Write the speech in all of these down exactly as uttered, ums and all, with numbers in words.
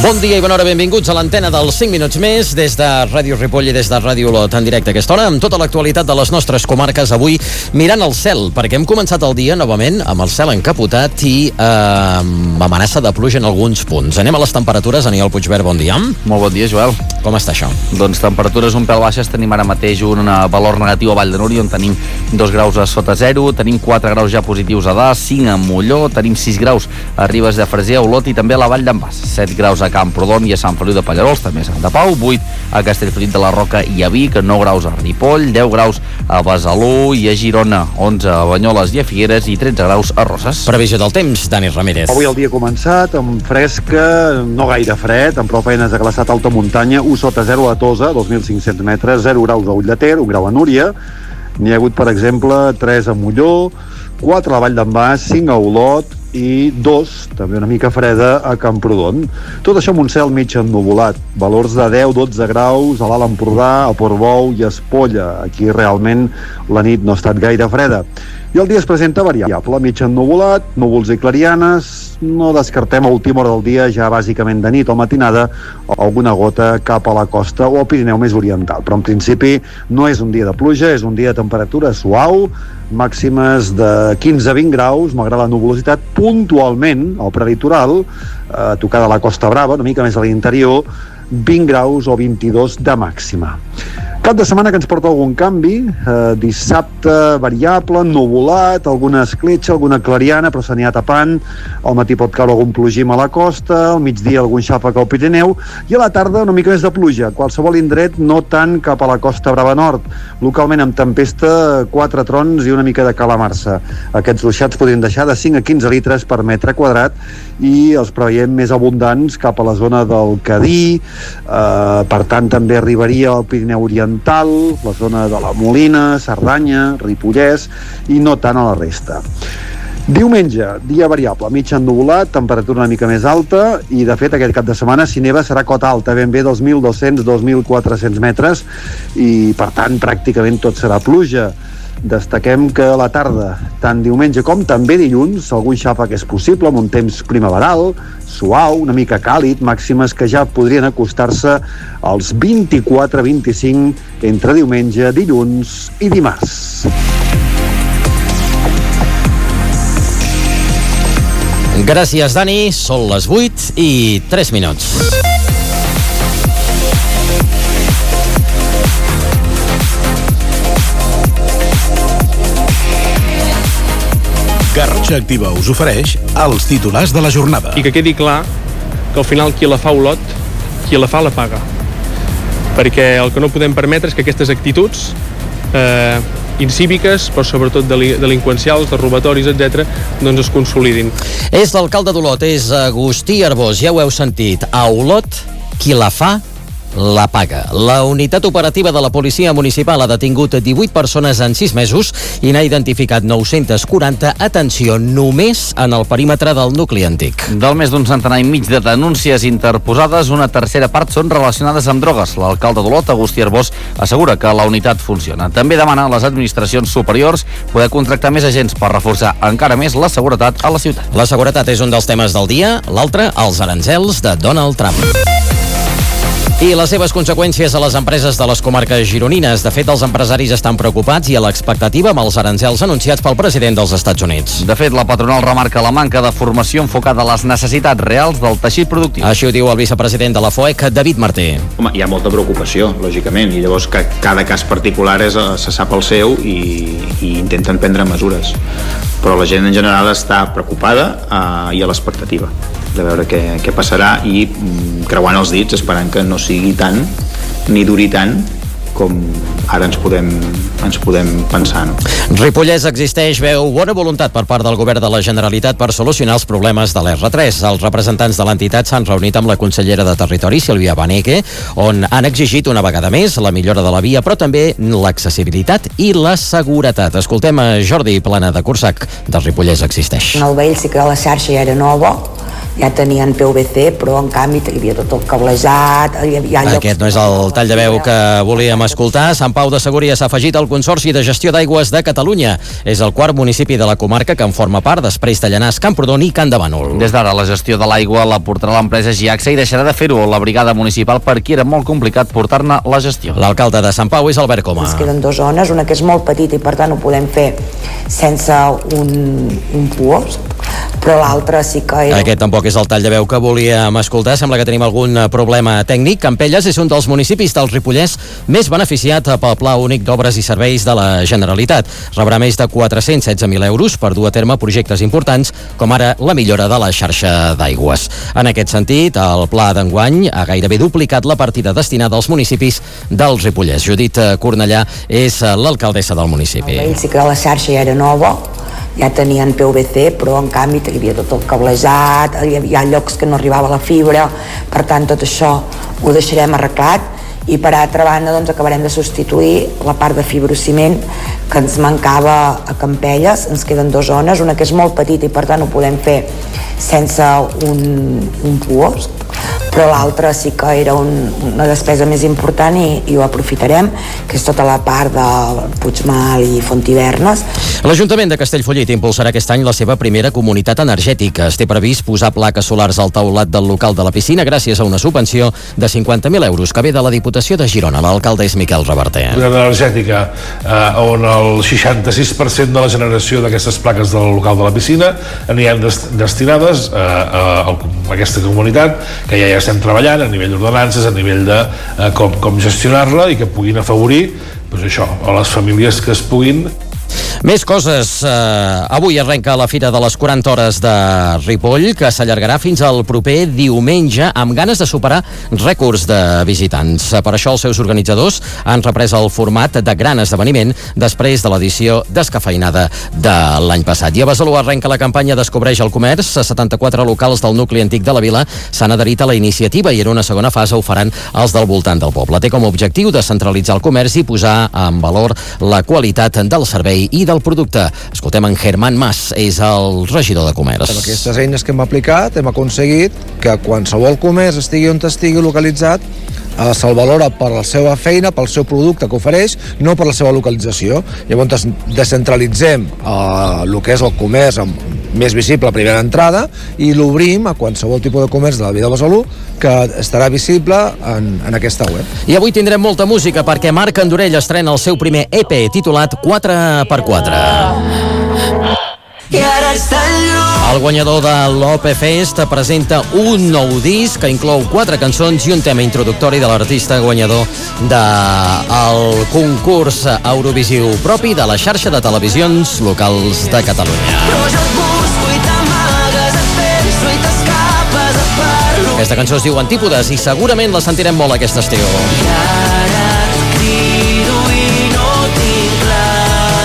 Bon dia i bona hora, benvinguts a l'antena dels cinc minuts més des de Ràdio Ripoll i des de Ràdio Olot en directe a aquesta hora amb tota l'actualitat de les nostres comarques avui mirant el cel, perquè hem començat el dia novament amb el cel encapotat i eh, amb amenaça de pluja en alguns punts. Anem a les temperatures. Aniol Puigvert, bon dia. Molt bon dia, Joel. Com està això? Doncs temperatures un pèl baixes, tenim ara mateix un valor negatiu a Vall de Núria on tenim dos graus a sota zero, tenim quatre graus ja positius a Das, cinc a Molló, tenim sis graus a Ribes de Freser, a Olot i també a la Vall d'en Bas, set graus a Camprodon i a Sant Feliu de Pallerols, també a Sant de Pau, vuit a Castellfollit de la Roca i a Vic, nou graus a Ripoll, deu graus a Besalú i a Girona, onze a Banyoles i a Figueres i tretze graus a Roses. Previsió del temps, Dani Ramírez. Avui el dia ha començat amb fresca, no gaire fred, amb prou feines de glaçat alta muntanya, u sota zero a Tosa, dos mil cinc-cents metres, zero graus a Ullater, un grau a Núria, n'hi ha hagut, per exemple, tres a Molló, quatre a la Vall d'en Bas, cinc a Olot, i dos, també una mica freda, a Camprodon. Tot això amb un cel mig ennuvolat, valors de deu a dotze graus a l'Alt Empordà, a Portbou i a Espolla. Aquí realment la nit no ha estat gaire freda. I el dia es presenta variable, mig ennuvolat, núvols i clarianes, no descartem a última hora del dia, ja bàsicament de nit o matinada, alguna gota cap a la costa o al Pirineu més oriental. Però en principi no és un dia de pluja, és un dia de temperatura suau, màximes de quinze a vint graus, malgrat la nuvolositat, puntualment al prelitoral, a tocar de la Costa Brava, una mica més a l'interior, vint graus o vint-i-dos de màxima. Cap de setmana que ens porta algun canvi, eh, dissabte variable, nuvolat, alguna escletxa, alguna clariana, però s'anirà tapant, al matí pot caure algun plogim a la costa, al migdia algun xàfec al Pirineu, i a la tarda una mica més de pluja, qualsevol indret, no tant cap a la Costa Brava Nord, localment amb tempesta, quatre trons i una mica de calamarsa. Aquests ruixats podrien deixar de cinc a quinze litres per metre quadrat i els preveiem més abundants cap a la zona del Cadí, eh, per tant també arribaria al Pirineu Oriental, la zona de la Molina, Cerdanya, Ripollès i no tant a la resta. Diumenge, dia variable, mig ennuvolat, temperatura una mica més alta i de fet aquest cap de setmana si neva serà cota alta, ben bé dels mil dos-cents a dos mil quatre-cents metres i per tant pràcticament tot serà pluja. Destaquem que a la tarda, tant diumenge com també dilluns, algun xàfec és possible amb un temps primaveral, suau, una mica càlid, màximes que ja podrien acostar-se als vint-i-quatre a vint-i-cinc entre diumenge, dilluns i dimarts. Gràcies, Dani. Són les vuit i tres minuts. Garrotxa Activa us ofereix els titulars de la jornada. I que quedi clar que al final qui la fa Olot, qui la fa la paga. Perquè el que no podem permetre és que aquestes actituds eh, incíviques, però sobretot delinqüencials, de robatoris, etcètera, doncs es consolidin. És l'alcalde d'Olot, és Agustí Arbós, ja ho heu sentit. A Olot, qui la fa la paga. La unitat operativa de la policia municipal ha detingut divuit persones en sis mesos i n'ha identificat nou-cents quaranta, atenció, només en el perímetre del nucli antic. Del més d'un centenar i mig de denúncies interposades, una tercera part són relacionades amb drogues. L'alcalde d'Olot, Agustí Arbós, assegura que la unitat funciona. També demana a les administracions superiors poder contractar més agents per reforçar encara més la seguretat a la ciutat. La seguretat és un dels temes del dia, l'altre, els aranzels de Donald Trump. I les seves conseqüències a les empreses de les comarques gironines. De fet, els empresaris estan preocupats i a l'expectativa amb els aranzels anunciats pel president dels Estats Units. De fet, la patronal remarca la manca de formació enfocada a les necessitats reals del teixit productiu. Així ho diu el vicepresident de la FOEC, David Martí. Home, hi ha molta preocupació, lògicament, i llavors que cada cas particular és, se sap el seu i, i intenten prendre mesures. Però la gent en general està preocupada eh, i a l'expectativa de veure què, què passarà i mm, creuant els dits esperant que no sigui tant ni duri tant com ara ens podem, ens podem pensar. No? Ripollès existeix, veu bona voluntat per part del govern de la Generalitat per solucionar els problemes de l'erre tres. Els representants de l'entitat s'han reunit amb la consellera de Territori, Sílvia Beneke, on han exigit una vegada més la millora de la via, però també l'accessibilitat i la seguretat. Escoltem a Jordi Plana de Cursac, de Ripollès existeix. En el vell sí que la xarxa ja era nova, ja tenien P V C, però en canvi hi havia tot el cablejat, hi havia llocs... Aquest no és el tall de veu que volíem escoltar. Sant Pau de Segúries s'ha afegit al Consorci de Gestió d'Aigües de Catalunya. És el quart municipi de la comarca que en forma part, després de Llanars, Camprodon i Can de Bànol. Des d'ara la gestió de l'aigua la portarà l'empresa Giaxa i deixarà de fer-ho la brigada municipal perquè era molt complicat portar-ne la gestió. L'alcalde de Sant Pau és Albert Coma. Ens queden dues zones, una que és molt petita i per tant ho podem fer sense un, un puos, però l'altre sí que era... Aquest tampoc és el tall de veu que volíem escoltar. Sembla que tenim algun problema tècnic. Campelles és un dels municipis del Ripollès més beneficiat pel Pla Únic d'Obres i Serveis de la Generalitat. Rebrà més de quatre-cents setze mil euros per dur a terme projectes importants, com ara la millora de la xarxa d'aigües. En aquest sentit, el pla d'enguany ha gairebé duplicat la partida destinada als municipis del Ripollès. Judit Cornellà és l'alcaldessa del municipi. Ell sí que la xarxa ja era nova, ja tenien P V C, però en canvi hi havia tot el cablejat, hi havia llocs que no arribava la fibra, per tant tot això ho deixarem arreglat i per altra banda doncs, acabarem de substituir la part de fibrociment que ens mancava a Campelles. Ens queden dues zones, una que és molt petita i per tant ho podem fer sense un, un puos, però l'altra sí que era un, una despesa més important i, i ho aprofitarem, que és tota la part de Puigmal i Fontivernes. L'Ajuntament de Castellfollit impulsarà aquest any la seva primera comunitat energètica. Es té previst posar plaques solars al teulat del local de la piscina gràcies a una subvenció de cinquanta mil euros que ve de la Diputació de Girona. L'alcalde és Miquel Reverter. Una energètica eh, on el seixanta-sis per cent de la generació d'aquestes plaques del local de la piscina aniran dest destinades eh, a, a aquesta comunitat, que ja, ja estem treballant a nivell d'ordenances, a nivell de eh, com, com gestionar-la i que puguin afavorir doncs això, a les famílies que es puguin. Més coses. Eh, avui arrenca la Fira de les quaranta hores de Ripoll, que s'allargarà fins al proper diumenge, amb ganes de superar rècords de visitants. Per això els seus organitzadors han reprès el format de gran esdeveniment després de l'edició descafeinada de l'any passat. I a Besalú arrenca la campanya Descobreix el comerç. setanta-quatre locals del nucli antic de la vila s'han adherit a la iniciativa i en una segona fase ho faran els del voltant del poble. Té com a objectiu descentralitzar el comerç i posar en valor la qualitat del servei i del producte. Escoltem en Germán Mas, és el regidor de comerç. Amb aquestes eines que hem aplicat hem aconseguit que qualsevol comerç estigui on estigui localitzat eh, se'l valora per la seva feina, pel seu producte que ofereix, no per la seva localització. Llavors descentralitzem eh, el que és el comerç amb més visible a primera entrada i l'obrim a qualsevol tipus de comerç de la vida de Besalú que estarà visible en, en aquesta web. I avui tindrem molta música perquè Marc Andorell estrena el seu primer E P titulat quatre per quatre. El guanyador de l'O P Fest presenta un nou disc que inclou quatre cançons i un tema introductori de l'artista guanyador del concurs Eurovisiu propi de la xarxa de televisions locals de Catalunya. Aquesta cançó es diu Antípodes i segurament la sentirem molt aquest estiu. I ara et crido i no tinc clar.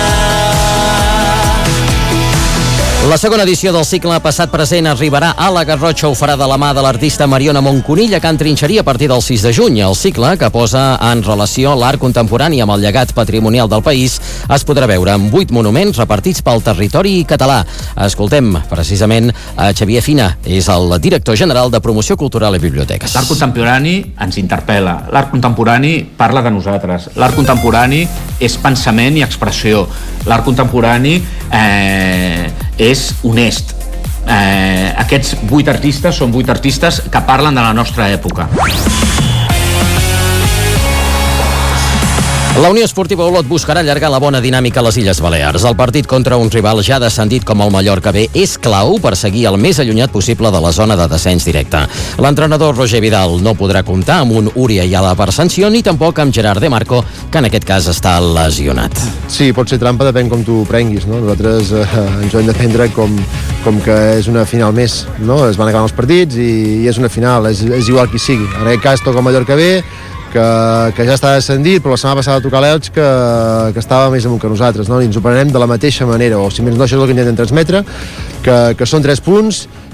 La segona edició del cicle Passat Present arribarà a la Garrotxa. Ho farà de la mà de l'artista Mariona Monconill a Can Trinxerí a partir del sis de juny. El cicle, que posa en relació l'art contemporani amb el llegat patrimonial del país, es podrà veure en vuit monuments repartits pel territori català. Escoltem precisament a Xavier Fina, és el director general de Promoció Cultural i Biblioteques. L'art contemporani ens interpel·la, l'art contemporani parla de nosaltres, l'art contemporani és pensament i expressió, l'art contemporani eh, és honest. Eh, aquests vuit artistes són vuit artistes que parlen de la nostra època. La Unió Esportiva Olot buscarà allargar la bona dinàmica a les Illes Balears. El partit contra un rival ja descendit com el Mallorca B és clau per seguir el més allunyat possible de la zona de descens directe. L'entrenador Roger Vidal no podrà comptar amb un Uri Ayala per sanció ni tampoc amb Gerard De Marco, que en aquest cas està lesionat. Sí, pot ser trampa, depèn com tu ho prenguis, no? Nosaltres eh, ens ho hem de prendre com, com que és una final més, no? Es van acabant els partits i, i és una final, és, és igual qui sigui. En aquest cas toca el Mallorca B, que, que ja està descendit, però la setmana passada tocar l'Elx que, que estava més amunt que nosaltres, no? I ens ho prenem de la mateixa manera, o si més no, això és el que intentem transmetre, que, que són tres punts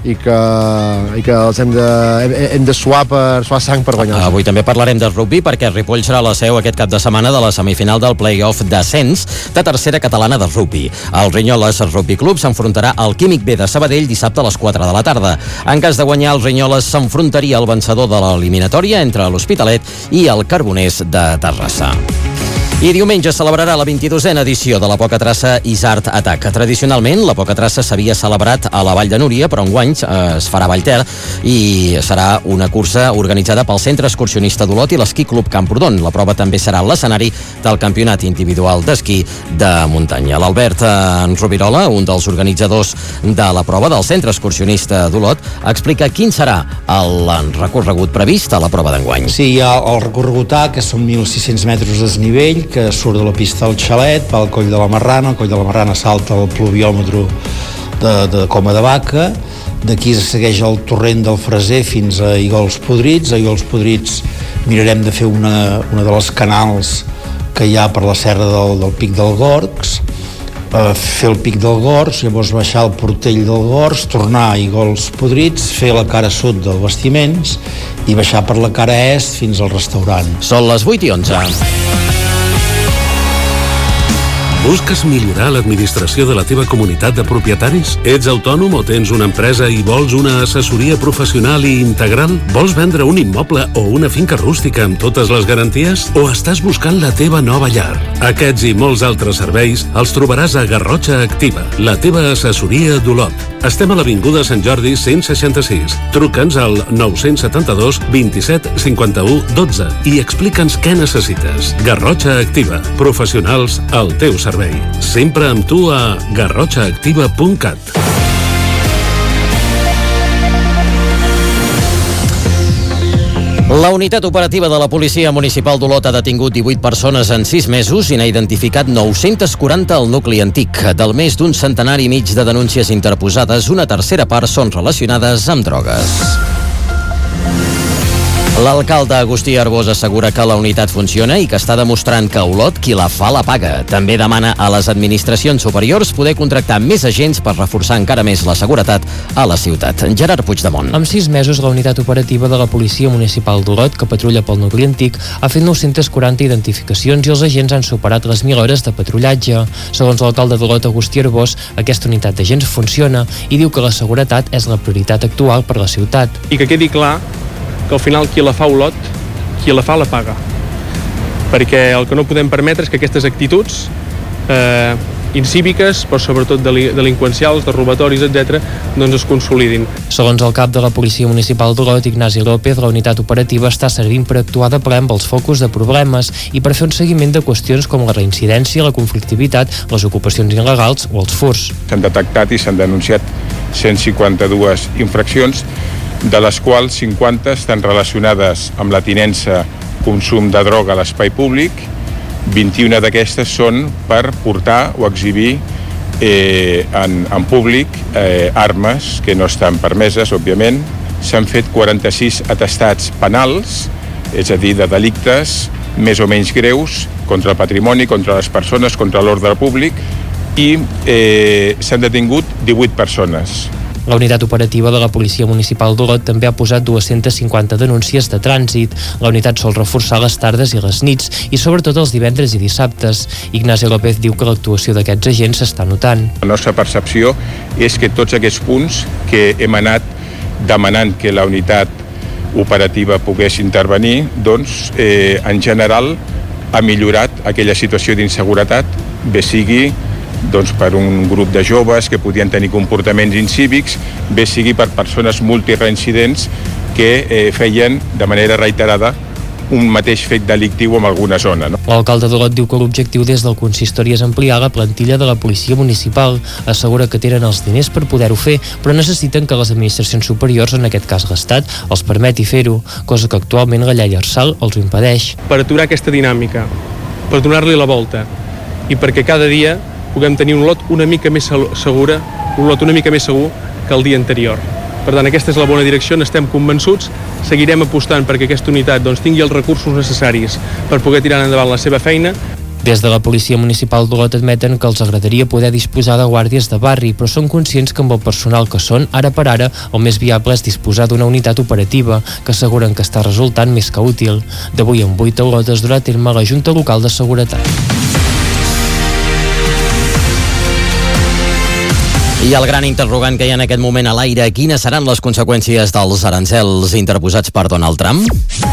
i que, i que els hem de, hem, hem de suar per suar sang per guanyar. Avui també parlarem de rugby perquè Ripoll serà la seu aquest cap de setmana de la semifinal del play-off d'ascens de tercera catalana de rugby. El Rinyoles Rugby Club s'enfrontarà al Químic B de Sabadell dissabte a les quatre de la tarda. En cas de guanyar, el Rinyoles s'enfrontaria al vencedor de l'eliminatòria entre l'Hospitalet i el Carboners de Terrassa. I diumenge celebrarà la vint-i-dosena edició de la Poca Traça Isart Attack. Tradicionalment, la Poca Traça s'havia celebrat a la Vall de Núria, però enguany eh, es farà a Vallter i serà una cursa organitzada pel Centre Excursionista d'Olot i l'Esquí Club Camprodon. La prova també serà l'escenari del campionat individual d'esquí de muntanya. L'Albert eh, Rovirola, un dels organitzadors de la prova del Centre Excursionista d'Olot, explica quin serà el recorregut previst a la prova d'enguany. Sí, hi ha el recorregut A, que són mil sis-cents metres de desnivell, que surt de la pista al xalet, va al Coll de la Marrana, el Coll de la Marrana salta el pluviòmetre de, de Coma de Vaca, d'aquí es segueix el torrent del Freser fins a Igols Podrits. A Igols Podrits mirarem de fer una, una de les canals que hi ha per la serra del, del Pic del Gorgs, eh, fer el Pic del Gorgs, llavors baixar el Portell del Gorgs, tornar a Igols Podrits, fer la cara sud del Bastiments i baixar per la cara est fins al restaurant. Són les vuit i onze. Busques millorar l'administració de la teva comunitat de propietaris? Ets autònom o tens una empresa i vols una assessoria professional i integral? Vols vendre un immoble o una finca rústica amb totes les garanties? O estàs buscant la teva nova llar? Aquests i molts altres serveis els trobaràs a Garrotxa Activa, la teva assessoria d'Olot. Estem a l'Avinguda Sant Jordi cent seixanta-sis. Truca'ns al nou-cents setanta-dos vint-i-set cinquanta-u dotze i explica'ns què necessites. Garrotxa Activa, professionals al teu servei. Sempre amb tu a garrotxa activa punt cat. La unitat operativa de la Policia Municipal d'Olot ha detingut divuit persones en sis mesos i n'ha identificat nou-cents quaranta al nucli antic. Del més d'un centenar i mig de denúncies interposades, una tercera part són relacionades amb drogues. L'alcalde Agustí Arbós assegura que la unitat funciona i que està demostrant que a Olot qui la fa la paga. També demana a les administracions superiors poder contractar més agents per reforçar encara més la seguretat a la ciutat. Gerard Puigdemont. Amb sis mesos, la unitat operativa de la Policia Municipal d'Olot, que patrulla pel nucli antic, ha fet nou-cents quaranta identificacions i els agents han superat les mil hores de patrullatge. Segons l'alcalde d'Olot, Agustí Arbós, aquesta unitat d'agents funciona i diu que la seguretat és la prioritat actual per la ciutat. I que quedi clar que al final qui la fa Olot, qui la fa la paga. Perquè el que no podem permetre és que aquestes actituds eh, incíviques, però sobretot delinqüencials, de robatoris, etcètera, doncs es consolidin. Segons el cap de la Policia Municipal d'Olot, Ignasi López, la unitat operativa està servint per actuar de ple amb els focus de problemes i per fer un seguiment de qüestions com la reincidència, la conflictivitat, les ocupacions il·legals o els furts. S'han detectat i s'han denunciat cent cinquanta-dues infraccions, de les quals cinquanta estan relacionades amb la tinença, consum de droga a l'espai públic, vint-i-una d'aquestes són per portar o exhibir eh, en, en públic eh, armes que no estan permeses, òbviament. S'han fet quaranta-sis atestats penals, és a dir, de delictes més o menys greus contra el patrimoni, contra les persones, contra l'ordre públic, i eh, s'han detingut divuit persones. La unitat operativa de la Policia Municipal d'Olot també ha posat dues-centes cinquanta denúncies de trànsit. La unitat sol reforçar les tardes i les nits i sobretot els divendres i dissabtes. Ignasi López diu que l'actuació d'aquests agents s'està notant. La nostra percepció és que tots aquests punts que hem anat demanant que la unitat operativa pogués intervenir, doncs, eh, en general ha millorat aquella situació d'inseguretat, bé sigui doncs per un grup de joves que podien tenir comportaments incívics, bé sigui per persones multireincidents que eh, feien de manera reiterada un mateix fet delictiu en alguna zona. No? L'alcalde d'Olot diu que l'objectiu des del consistori és ampliar la plantilla de la policia municipal. Assegura que tenen els diners per poder-ho fer, però necessiten que les administracions superiors, en aquest cas l'Estat, els permeti fer-ho, cosa que actualment la llei Arsal els ho impedeix. Per aturar aquesta dinàmica, per donar-li la volta i perquè cada dia puguem tenir un lot una mica més segura, un lot una mica més segur que el dia anterior. Per tant, aquesta és la bona direcció, n'estem convençuts, seguirem apostant perquè aquesta unitat doncs, tingui els recursos necessaris per poder tirar endavant la seva feina. Des de la policia municipal d'Olot admeten que els agradaria poder disposar de guàrdies de barri, però són conscients que amb el personal que són, ara per ara, el més viable és disposar d'una unitat operativa, que asseguren que està resultant més que útil. D'avui en vuit a Olot es durà a terme la Junta Local de Seguretat. I el gran interrogant que hi ha en aquest moment a l'aire, quines seran les conseqüències dels aranzels interposats per Donald Trump?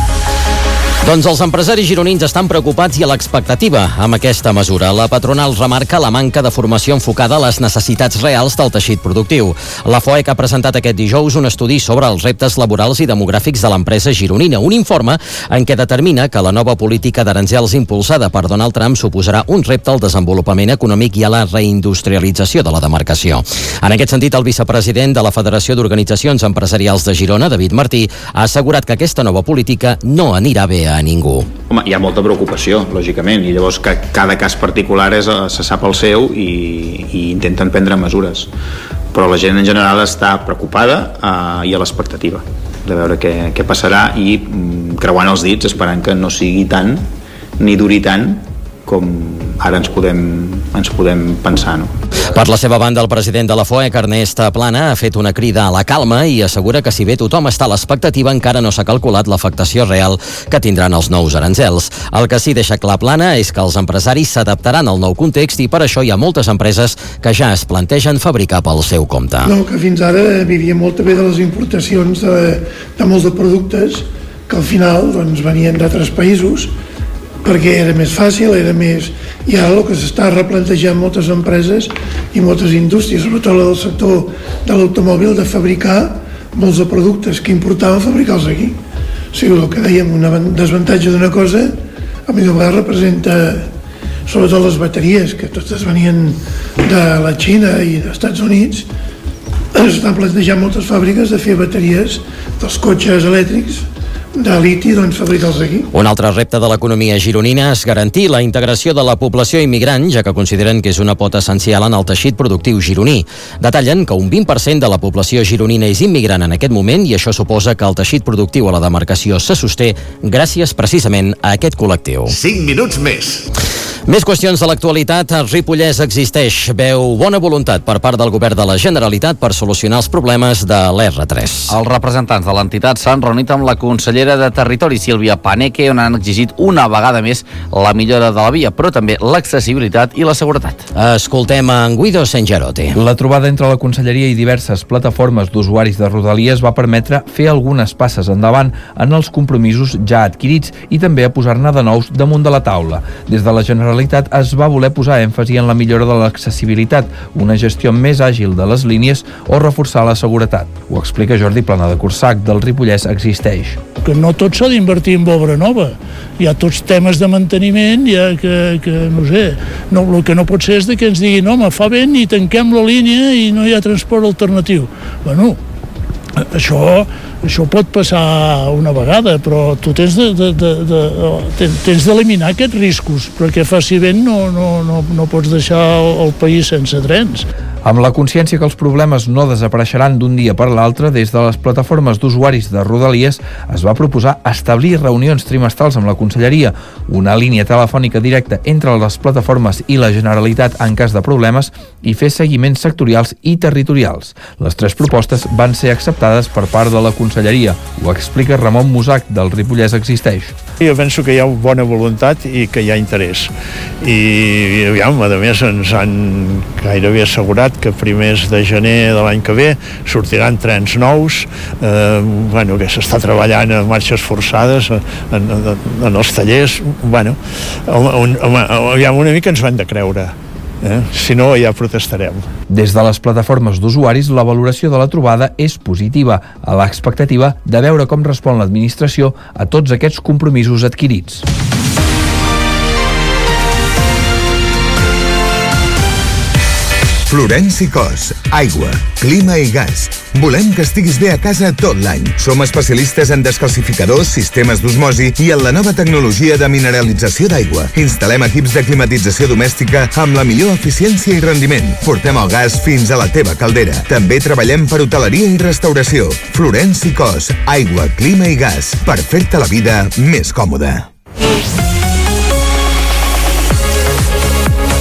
Doncs els empresaris gironins estan preocupats i a l'expectativa amb aquesta mesura. La patronal remarca la manca de formació enfocada a les necessitats reals del teixit productiu. La FOEC ha presentat aquest dijous un estudi sobre els reptes laborals i demogràfics de l'empresa gironina, un informe en què determina que la nova política d'aranzels impulsada per Donald Trump suposarà un repte al desenvolupament econòmic i a la reindustrialització de la demarcació. En aquest sentit, el vicepresident de la Federació d'Organitzacions Empresarials de Girona, David Martí, ha assegurat que aquesta nova política no anirà bé a ningú. Home, hi ha molta preocupació, lògicament, i llavors que cada cas particular és, se sap el seu i, i intenten prendre mesures. Però la gent en general està preocupada eh, i a l'expectativa de veure què, què passarà i mm, creuant els dits, esperant que no sigui tant ni duri tant com ara ens podem, ens podem pensar, no? Per la seva banda, el president de la FOEC, Ernest Plana, ha fet una crida a la calma i assegura que si bé tothom està a l'expectativa, encara no s'ha calculat l'afectació real que tindran els nous aranzels. El que sí deixa clar Plana és que els empresaris s'adaptaran al nou context i per això hi ha moltes empreses que ja es plantegen fabricar pel seu compte. No, que fins ara vivia molt bé de les importacions de, de molts de productes que al final doncs, venien d'altres països perquè era més fàcil, era més... I ara el que s'està replantejant moltes empreses i moltes indústries, sobretot del sector de l'automòbil, de fabricar molts de productes que importaven, fabricar-los aquí. O sigui, el que dèiem, un desavantatge d'una cosa, a mi de vegades representa sobretot les bateries, que totes venien de la Xina i dels Estats Units. S'estan plantejant moltes fàbriques de fer bateries dels cotxes elèctrics de liti, doncs fabricar-los aquí. Un altre repte de l'economia gironina és garantir la integració de la població immigrant, ja que consideren que és una pota essencial en el teixit productiu gironí. Detallen que un vint per cent de la població gironina és immigrant en aquest moment i això suposa que el teixit productiu a la demarcació se sosté gràcies precisament a aquest col·lectiu. cinc minuts més. Més qüestions de l'actualitat. El Ripollès existeix. Veu bona voluntat per part del govern de la Generalitat per solucionar els problemes de l'erre tres. Els representants de l'entitat s'han reunit amb la consellera de Territori, Sílvia Paneque, on han exigit una vegada més la millora de la via, però també l'accessibilitat i la seguretat. Escoltem en Guido Sengerote. La trobada entre la conselleria i diverses plataformes d'usuaris de Rodalies va permetre fer algunes passes endavant en els compromisos ja adquirits i també a posar-ne de nous damunt de la taula. Des de la Generalitat es va voler posar èmfasi en la millora de l'accessibilitat, una gestió més àgil de les línies o reforçar la seguretat. Ho explica Jordi Plana de Corsac, del Ripollès Existeix. Que no tot s'ha d'invertir en obra nova. Hi ha tots temes de manteniment, hi ha que, que no sé, no, el que no pot ser és de que ens diguin home, fa vent i tanquem la línia i no hi ha transport alternatiu. Bueno, això, això pot passar una vegada, però tu tens de, de, de, de, tens d'eliminar aquests riscos, perquè faci vent no, no, no, no pots deixar el país sense trens. Amb la consciència que els problemes no desapareixeran d'un dia per l'altre, des de les plataformes d'usuaris de Rodalies es va proposar establir reunions trimestrals amb la Conselleria, una línia telefònica directa entre les plataformes i la Generalitat en cas de problemes i fer seguiments sectorials i territorials. Les tres propostes van ser acceptades per part de la Conselleria. Ho explica Ramon Musac, del Ripollès Existeix. Jo penso que hi ha bona voluntat i que hi ha interès. I, aviam, a més, ens han gairebé assegurat que a primers de gener de l'any que ve sortiran trens nous, eh, bueno, que s'està treballant a marxes forçades en, en, en els tallers. Bueno, un, home, aviam, una mica ens ho hem de creure. Eh? Si no, ja protestarem. Des de les plataformes d'usuaris, la valoració de la trobada és positiva, a l'expectativa de veure com respon l'administració a tots aquests compromisos adquirits. Florenci Cos, aigua, clima i gas. Volem que estiguis bé a casa tot l'any. Som especialistes en descalcificadors, sistemes d'osmosi i en la nova tecnologia de mineralització d'aigua. Instal·lem equips de climatització domèstica amb la millor eficiència i rendiment. Portem el gas fins a la teva caldera. També treballem per hoteleria i restauració. Florenci Cos, aigua, clima i gas, per fer-te la vida més còmoda.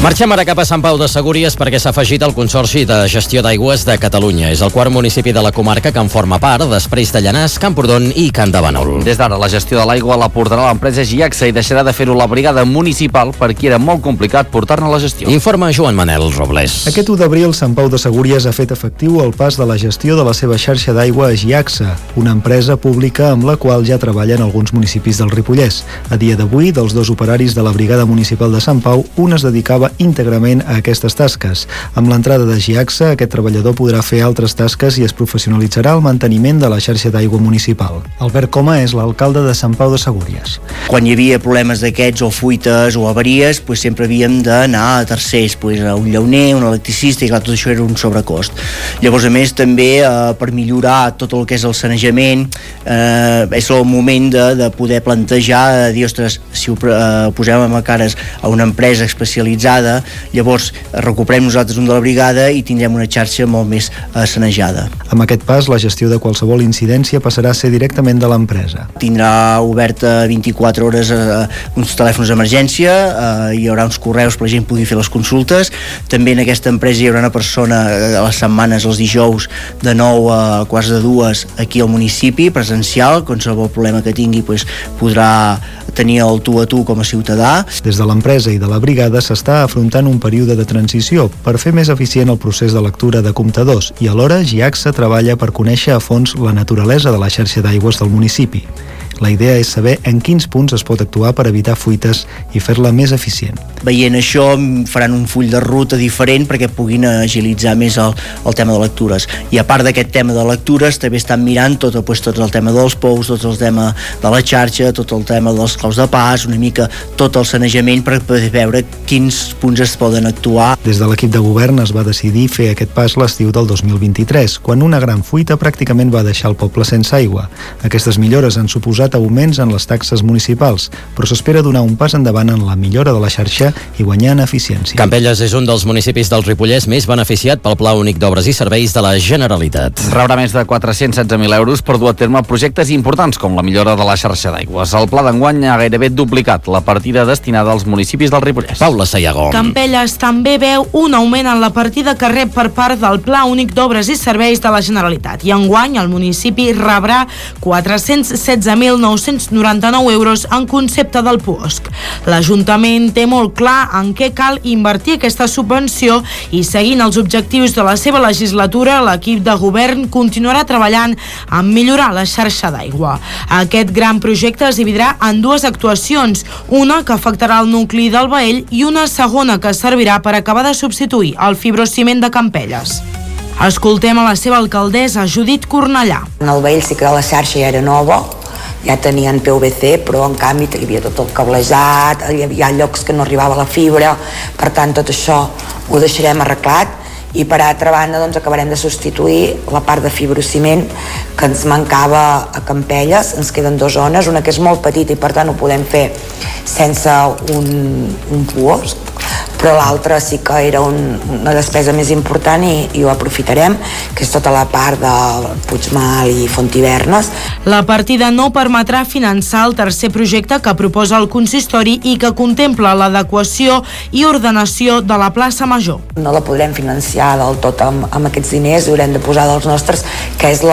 Marxem ara cap a Sant Pau de Segúries perquè s'ha afegit al Consorci de Gestió d'Aigües de Catalunya. És el quart municipi de la comarca que en forma part, després de Llanars, Camprodon i Can de Bànol. Des d'ara, la gestió de l'aigua la portarà l'empresa Giaxa i deixarà de fer-ho la brigada municipal perquè era molt complicat portar-ne la gestió. Informa Joan Manel Robles. Aquest u d'abril, Sant Pau de Segúries ha fet efectiu el pas de la gestió de la seva xarxa d'aigua a Giaxa, una empresa pública amb la qual ja treballen alguns municipis del Ripollès. A dia d'avui, dels dos operaris de la brigada municipal de Sant Pau, un es dedicava íntegrament a aquestes tasques. Amb l'entrada de Giaxa, aquest treballador podrà fer altres tasques i es professionalitzarà el manteniment de la xarxa d'aigua municipal. Albert Coma és l'alcalde de Sant Pau de Segúries. Quan hi havia problemes d'aquests o fuites o avaries, pues, sempre havíem d'anar a tercers, pues, a un llauner, un electricista, i clar, tot això era un sobrecost. Llavors, a més, també eh, per millorar tot el que és el sanejament, eh, és el moment de, de poder plantejar, de dir, ostres, si ho eh, posem a cares a una empresa especialitzada, llavors recuperem nosaltres un de la brigada i tindrem una xarxa molt més eh, sanejada. Amb aquest pas, la gestió de qualsevol incidència passarà a ser directament de l'empresa. Tindrà oberta vint-i-quatre hores eh, uns telèfons d'emergència, eh, hi haurà uns correus per la gent pugui fer les consultes. També en aquesta empresa hi haurà una persona eh, a les setmanes, els dijous, de nou a quarts de dues aquí al municipi, presencial. Qualsevol problema que tingui pues, podrà tenir el tu a tu com a ciutadà. Des de l'empresa i de la brigada s'està afrontant un període de transició per fer més eficient el procés de lectura de comptadors i alhora Giaxa treballa per conèixer a fons la naturalesa de la xarxa d'aigües del municipi. La idea és saber en quins punts es pot actuar per evitar fuites i fer-la més eficient. Veient això faran un full de ruta diferent perquè puguin agilitzar més el, el tema de lectures. I a part d'aquest tema de lectures també estan mirant tot, pues, tot el tema dels pous, tot el tema de la xarxa, tot el tema dels claus de pas, una mica tot el sanejament per poder veure quins punts es poden actuar. Des de l'equip de govern es va decidir fer aquest pas l'estiu del dos mil vint-i-tres, quan una gran fuita pràcticament va deixar el poble sense aigua. Aquestes millores han suposat augments en les taxes municipals, però s'espera donar un pas endavant en la millora de la xarxa i guanyar en eficiència. Campelles és un dels municipis del Ripollès més beneficiat pel Pla Únic d'Obres i Serveis de la Generalitat. Rebrà més de quatre-cents setze mil euros per dur a terme projectes importants com la millora de la xarxa d'aigües. El pla d'enguany ha gairebé duplicat la partida destinada als municipis del Ripollès. Paula Sayago. Campelles també veu un augment en la partida que rep per part del Pla Únic d'Obres i Serveis de la Generalitat i enguany el municipi rebrà quatre-cents setze mil nou-cents noranta-nou euros en concepte del P U O S C. L'Ajuntament té molt clar en què cal invertir aquesta subvenció i seguint els objectius de la seva legislatura, l'equip de govern continuarà treballant en millorar la xarxa d'aigua. Aquest gran projecte es dividirà en dues actuacions, una que afectarà el nucli del Baell i una segona que servirà per acabar de substituir el fibrociment de Campelles. Escoltem a la seva alcaldessa, Judit Cornellà. En el Baell sí que la xarxa ja era nova, ja tenien P V C, però en canvi hi havia tot el cablejat, hi havia llocs que no arribava la fibra, per tant tot això ho deixarem arreglat i per altra banda doncs, acabarem de substituir la part de fibrociment que ens mancava a Campelles. Ens queden dues zones, una que és molt petita i per tant ho podem fer sense un, un P U O S C, però l'altra sí que era un, una despesa més important i, i ho aprofitarem, que és tota la part de Puigmal i Fontivernes. La partida no permetrà finançar el tercer projecte que proposa el consistori i que contempla l'adequació i ordenació de la plaça Major. No la podrem financiar del tot amb, amb aquests diners, haurem de posar dels nostres, que és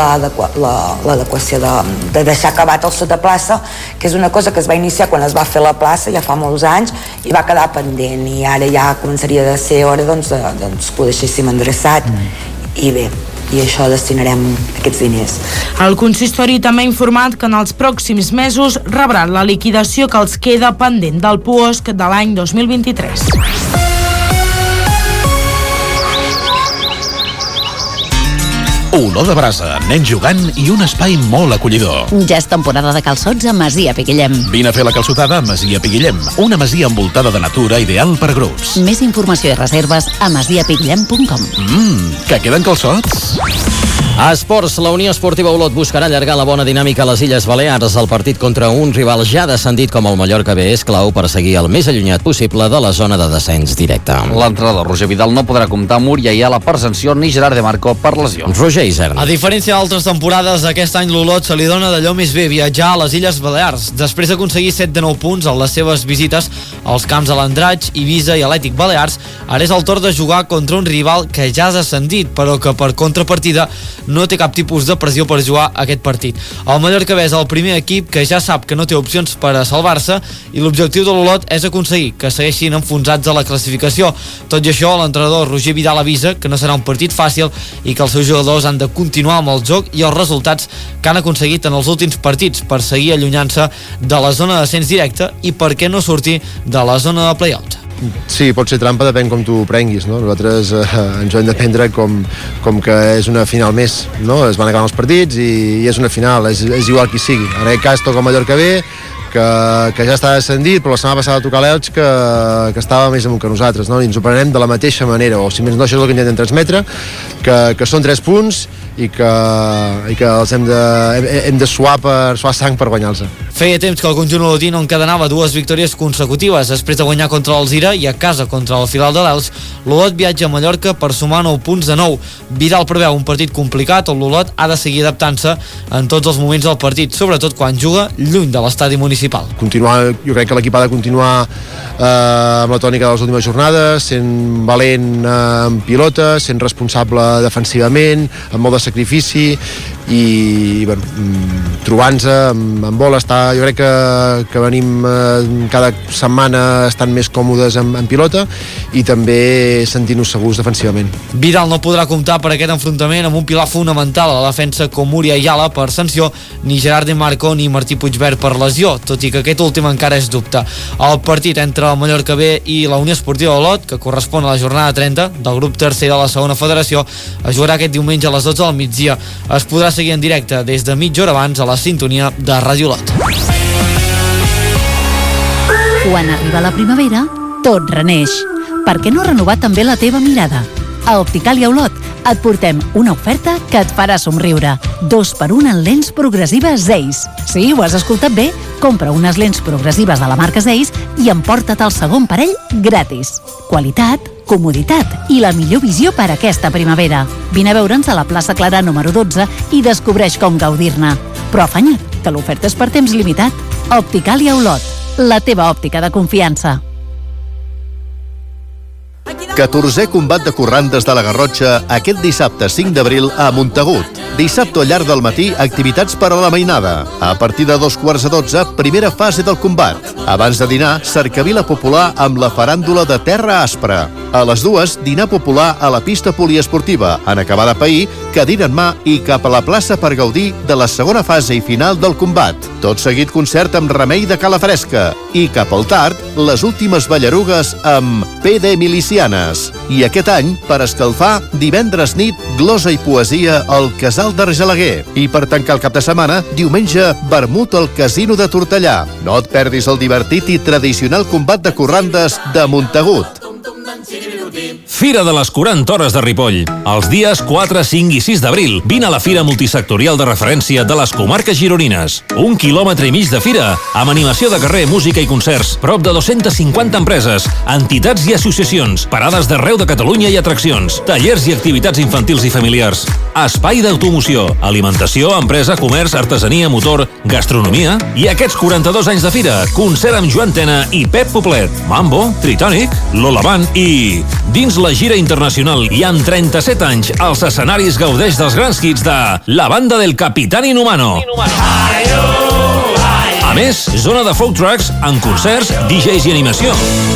l'adequació de, de deixar acabat el sotaplaça, que és una cosa que es va iniciar quan es va fer la plaça ja fa molts anys i va quedar pendent i ara ja començaria de ser hora doncs, de, doncs, que ho deixéssim endreçat mm. i bé, i això destinarem aquests diners. El consistori també ha informat que en els pròxims mesos rebran la liquidació que els queda pendent del P U O S C de l'any dos mil vint-i-tres. Olor de brasa, nens jugant i un espai molt acollidor. Ja és temporada de calçots a Masia Piguillem. Vine a fer la calçotada a Masia Piguillem, una masia envoltada de natura ideal per grups. Més informació i reserves a masia piguillem punt com. Mmm, que queden calçots? A esports, la Unió Esportiva Olot buscarà allargar la bona dinàmica a les Illes Balears. El partit contra un rival ja descendit com el Mallorca B és clau per seguir el més allunyat possible de la zona de descens directe. L'entrenador Roger Vidal no podrà comptar amb Uri Ayala per sanció ni Gerard de Marco per lesió. Roger Isern. A diferència d'altres temporades, aquest any l'Olot se li dona d'allò més bé viatjar a les Illes Balears. Després d'aconseguir set de nou punts en les seves visites als camps de l'Andratx, Ibiza i Atlètic Balears, ara és el torn de jugar contra un rival que ja ha descendit, però que per contrapartida no té cap tipus de pressió per jugar aquest partit. El Mallorca B és el primer equip que ja sap que no té opcions per a salvar-se i l'objectiu de l'Olot és aconseguir que segueixin enfonsats a la classificació. Tot i això, l'entrenador Roger Vidal avisa que no serà un partit fàcil i que els seus jugadors han de continuar amb el joc i els resultats que han aconseguit en els últims partits per seguir allunyant-se de la zona de descens directe i per què no sortir de la zona de play-offs. Sí, pot ser trampa, depèn com tu ho prenguis, no? Nosaltres eh, ens ho hem de prendre com, com que és una final més, no? Es van acabant els partits i, i és una final, és, és igual qui sigui. En aquest cas toca el Mallorca B, que, que ja està descendit, però la setmana passada tocar l'Elx que, que estava més amunt que nosaltres, no? I ens ho prenem de la mateixa manera, o si més no, això és el que intentem transmetre, que, que són tres punts i que, i que els hem de, hem, hem de suar, per, suar sang per guanyar-los. Feia temps que el conjunt olotí no encadenava dues victòries consecutives. Després de guanyar contra l'Alzira i a casa contra el Filal de l'Elx, l'Olot viatja a Mallorca per sumar nou punts de nou. Vidal preveu un partit complicat on l'Olot ha de seguir adaptant-se en tots els moments del partit, sobretot quan juga lluny de l'estadi municipal. Continuar, jo crec que l'equip ha de continuar eh, amb la tònica de les últimes jornades, sent valent eh, en pilota, sent responsable defensivament, amb molt de sacrifici i bueno, trobant-se amb, amb bola. Està, jo crec que, que venim eh, cada setmana estant més còmodes en, en pilota i també sentint-nos segurs defensivament. Vidal no podrà comptar per aquest enfrontament amb un pilar fonamental a la defensa com Uri Ayala per sanció, ni Gerard de Marco ni Martí Puigverd per lesió, tot i que aquest últim encara és dubte. El partit entre el Mallorca B i la Unió Esportiva Olot, que correspon a la jornada trenta del grup tercer de la segona federació, es jugarà aquest diumenge a les dotze del migdia. Es podrà seguir en directe des de mitja hora abans a la sintonia de Ràdio Olot. Quan arriba la primavera, tot reneix. Per què no renovar també la teva mirada? A Opticàlia Olot et portem una oferta que et farà somriure. Dos per un en lents progressives Zeiss. Sí, ho has escoltat bé. Compra unes lents progressives de la marca Zeiss i emporta't el segon parell gratis. Qualitat, comoditat i la millor visió per a aquesta primavera. Vine a veure'ns a la plaça Clarà número dotze i descobreix com gaudir-ne. Però afanya't, que l'oferta és per temps limitat. Opticàlia Olot, la teva òptica de confiança. catorzè combat de corrandes de la Garrotxa aquest dissabte cinc d'abril a Montagut. Dissabte al llarg del matí, activitats per a la mainada. A partir de dos quarts de dotze, primera fase del combat. Abans de dinar, cercavila popular amb la faràndula de Terra Aspra. A les dues, dinar popular a la pista poliesportiva, en acabar de pair, cadira en mà i cap a la plaça per gaudir de la segona fase i final del combat. Tot seguit concert amb Remei de Cala Fresca. I cap al tard, les últimes ballarugues amb P D Milicianes. I aquest any, per escalfar, divendres nit, glosa i poesia al Casal d'Argelaguer. I per tancar el cap de setmana, diumenge, vermut al Casino de Tortellà. No et perdis el divertit i tradicional combat de corrandes de Montagut. Fira de les quaranta hores de Ripoll. Els dies quatre, cinc i sis d'abril, vine a la Fira Multisectorial de Referència de les Comarques Gironines. Un quilòmetre i mig de fira, amb animació de carrer, música i concerts, prop de dos-centes cinquanta empreses, entitats i associacions, parades d'arreu de Catalunya i atraccions, tallers i activitats infantils i familiars. Espai d'automoció, alimentació, empresa, comerç, artesania, motor, gastronomia i aquests quaranta-dos anys de fira, concert amb Joan Tena i Pep Poblet, Mambo, Tritònic, Lola Band i... Dins la gira internacional i amb trenta-set anys, als escenaris gaudeix dels grans hits de la banda del Capitán Inhumano. A més, zona de folk trucks amb concerts, D Js i animació.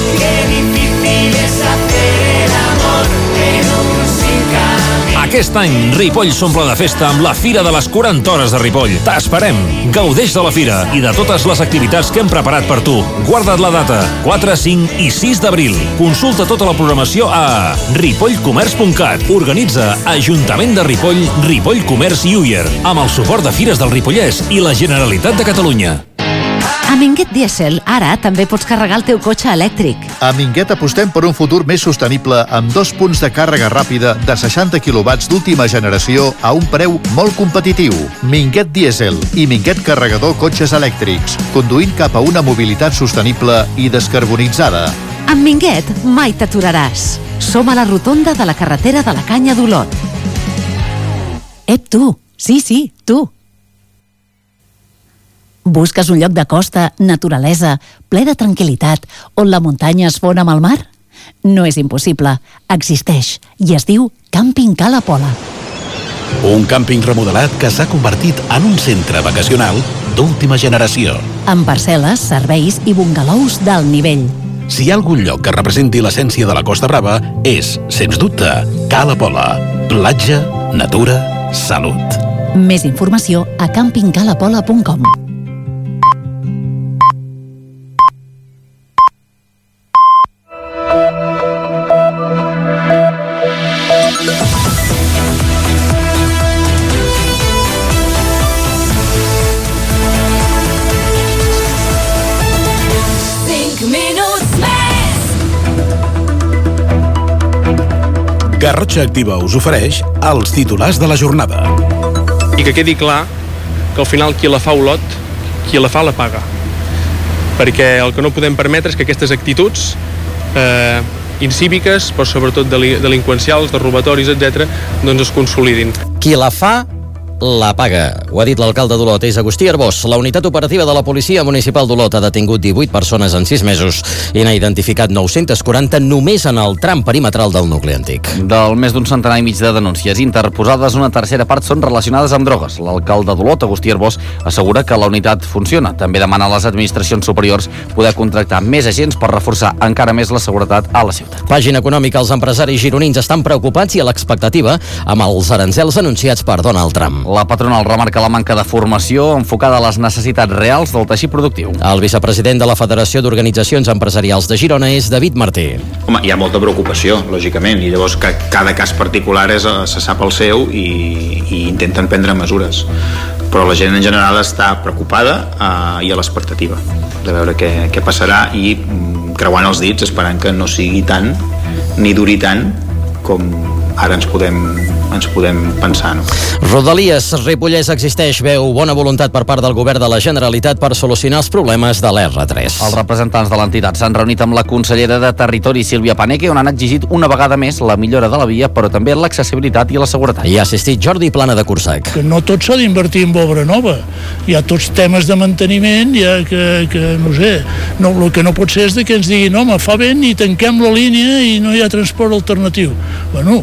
Aquest any, Ripoll s'omple de festa amb la Fira de les quaranta hores de Ripoll. T'esperem! Gaudeix de la Fira i de totes les activitats que hem preparat per tu. Guarda't la data, quatre, cinc i sis d'abril. Consulta tota la programació a ripoll comerç punt cat. Organitza Ajuntament de Ripoll, Ripoll Comerç i Uller, amb el suport de Fires del Ripollès i la Generalitat de Catalunya. A Minguet Diesel, ara també pots carregar el teu cotxe elèctric. A Minguet apostem per un futur més sostenible amb dos punts de càrrega ràpida de seixanta quilowatts d'última generació a un preu molt competitiu. Minguet Diesel i Minguet Carregador cotxes elèctrics, conduint cap a una mobilitat sostenible i descarbonitzada. Amb Minguet mai t'aturaràs. Som a la rotonda de la carretera de la Canya d'Olot. Ep, tu! Sí, sí, tu! Busques un lloc de costa, naturalesa, ple de tranquil·litat, on la muntanya es fon amb el mar? No és impossible. Existeix i es diu Càmping Cala Pola. Un càmping remodelat que s'ha convertit en un centre vacacional d'última generació. Amb parcel·les, serveis i bungalous d'alt nivell. Si hi ha algun lloc que representi l'essència de la Costa Brava, és, sens dubte, Cala Pola. Platja, natura, salut. Més informació a càmping cala pola punt com. Garrotxa Activa us ofereix els titulars de la jornada. I que quedi clar que al final qui la fa Olot, qui la fa la paga. Perquè el que no podem permetre és que aquestes actituds eh, incíviques, però sobretot delinqüencials, de robatoris, etcètera, doncs es consolidin. Qui la fa la paga. Ho ha dit l'alcalde d'Olot, és Agustí Arbós. La unitat operativa de la Policia Municipal d'Olot ha detingut divuit persones en sis mesos i n'ha identificat nou-centes quaranta només en el tram perimetral del nucli antic. Del més d'un centenar i mig de denúncies interposades, una tercera part són relacionades amb drogues. L'alcalde d'Olot, Agustí Arbós, assegura que la unitat funciona. També demana a les administracions superiors poder contractar més agents per reforçar encara més la seguretat a la ciutat. Pàgina econòmica, els empresaris gironins estan preocupats i a l'expectativa amb els aranzels anunciats per Donald Trump. La patronal remarca la manca de formació enfocada a les necessitats reals del teixit productiu. El vicepresident de la Federació d'Organitzacions Empresarials de Girona és David Martí. Home, hi ha molta preocupació, lògicament, i llavors que cada cas particular és, se sap el seu i, i intenten prendre mesures. Però la gent en general està preocupada eh, i a l'expectativa de veure què, què passarà i creuant els dits esperant que no sigui tant ni duri tant com ara ens podem, ens podem pensar, no? Rodalies, Ripollès existeix, veu bona voluntat per part del govern de la Generalitat per solucionar els problemes de l'erre tres. Els representants de l'entitat s'han reunit amb la consellera de Territori, Sílvia Paneque, on han exigit una vegada més la millora de la via, però també l'accessibilitat i la seguretat. Hi ha assistit Jordi Plana de Cursac. Que no tot s'ha d'invertir en obra nova. Hi ha tots temes de manteniment, hi ha que, que no sé, no, el que no pot ser és de que ens diguin, home, fa vent i tanquem la línia i no hi ha transport alternatiu. Bueno,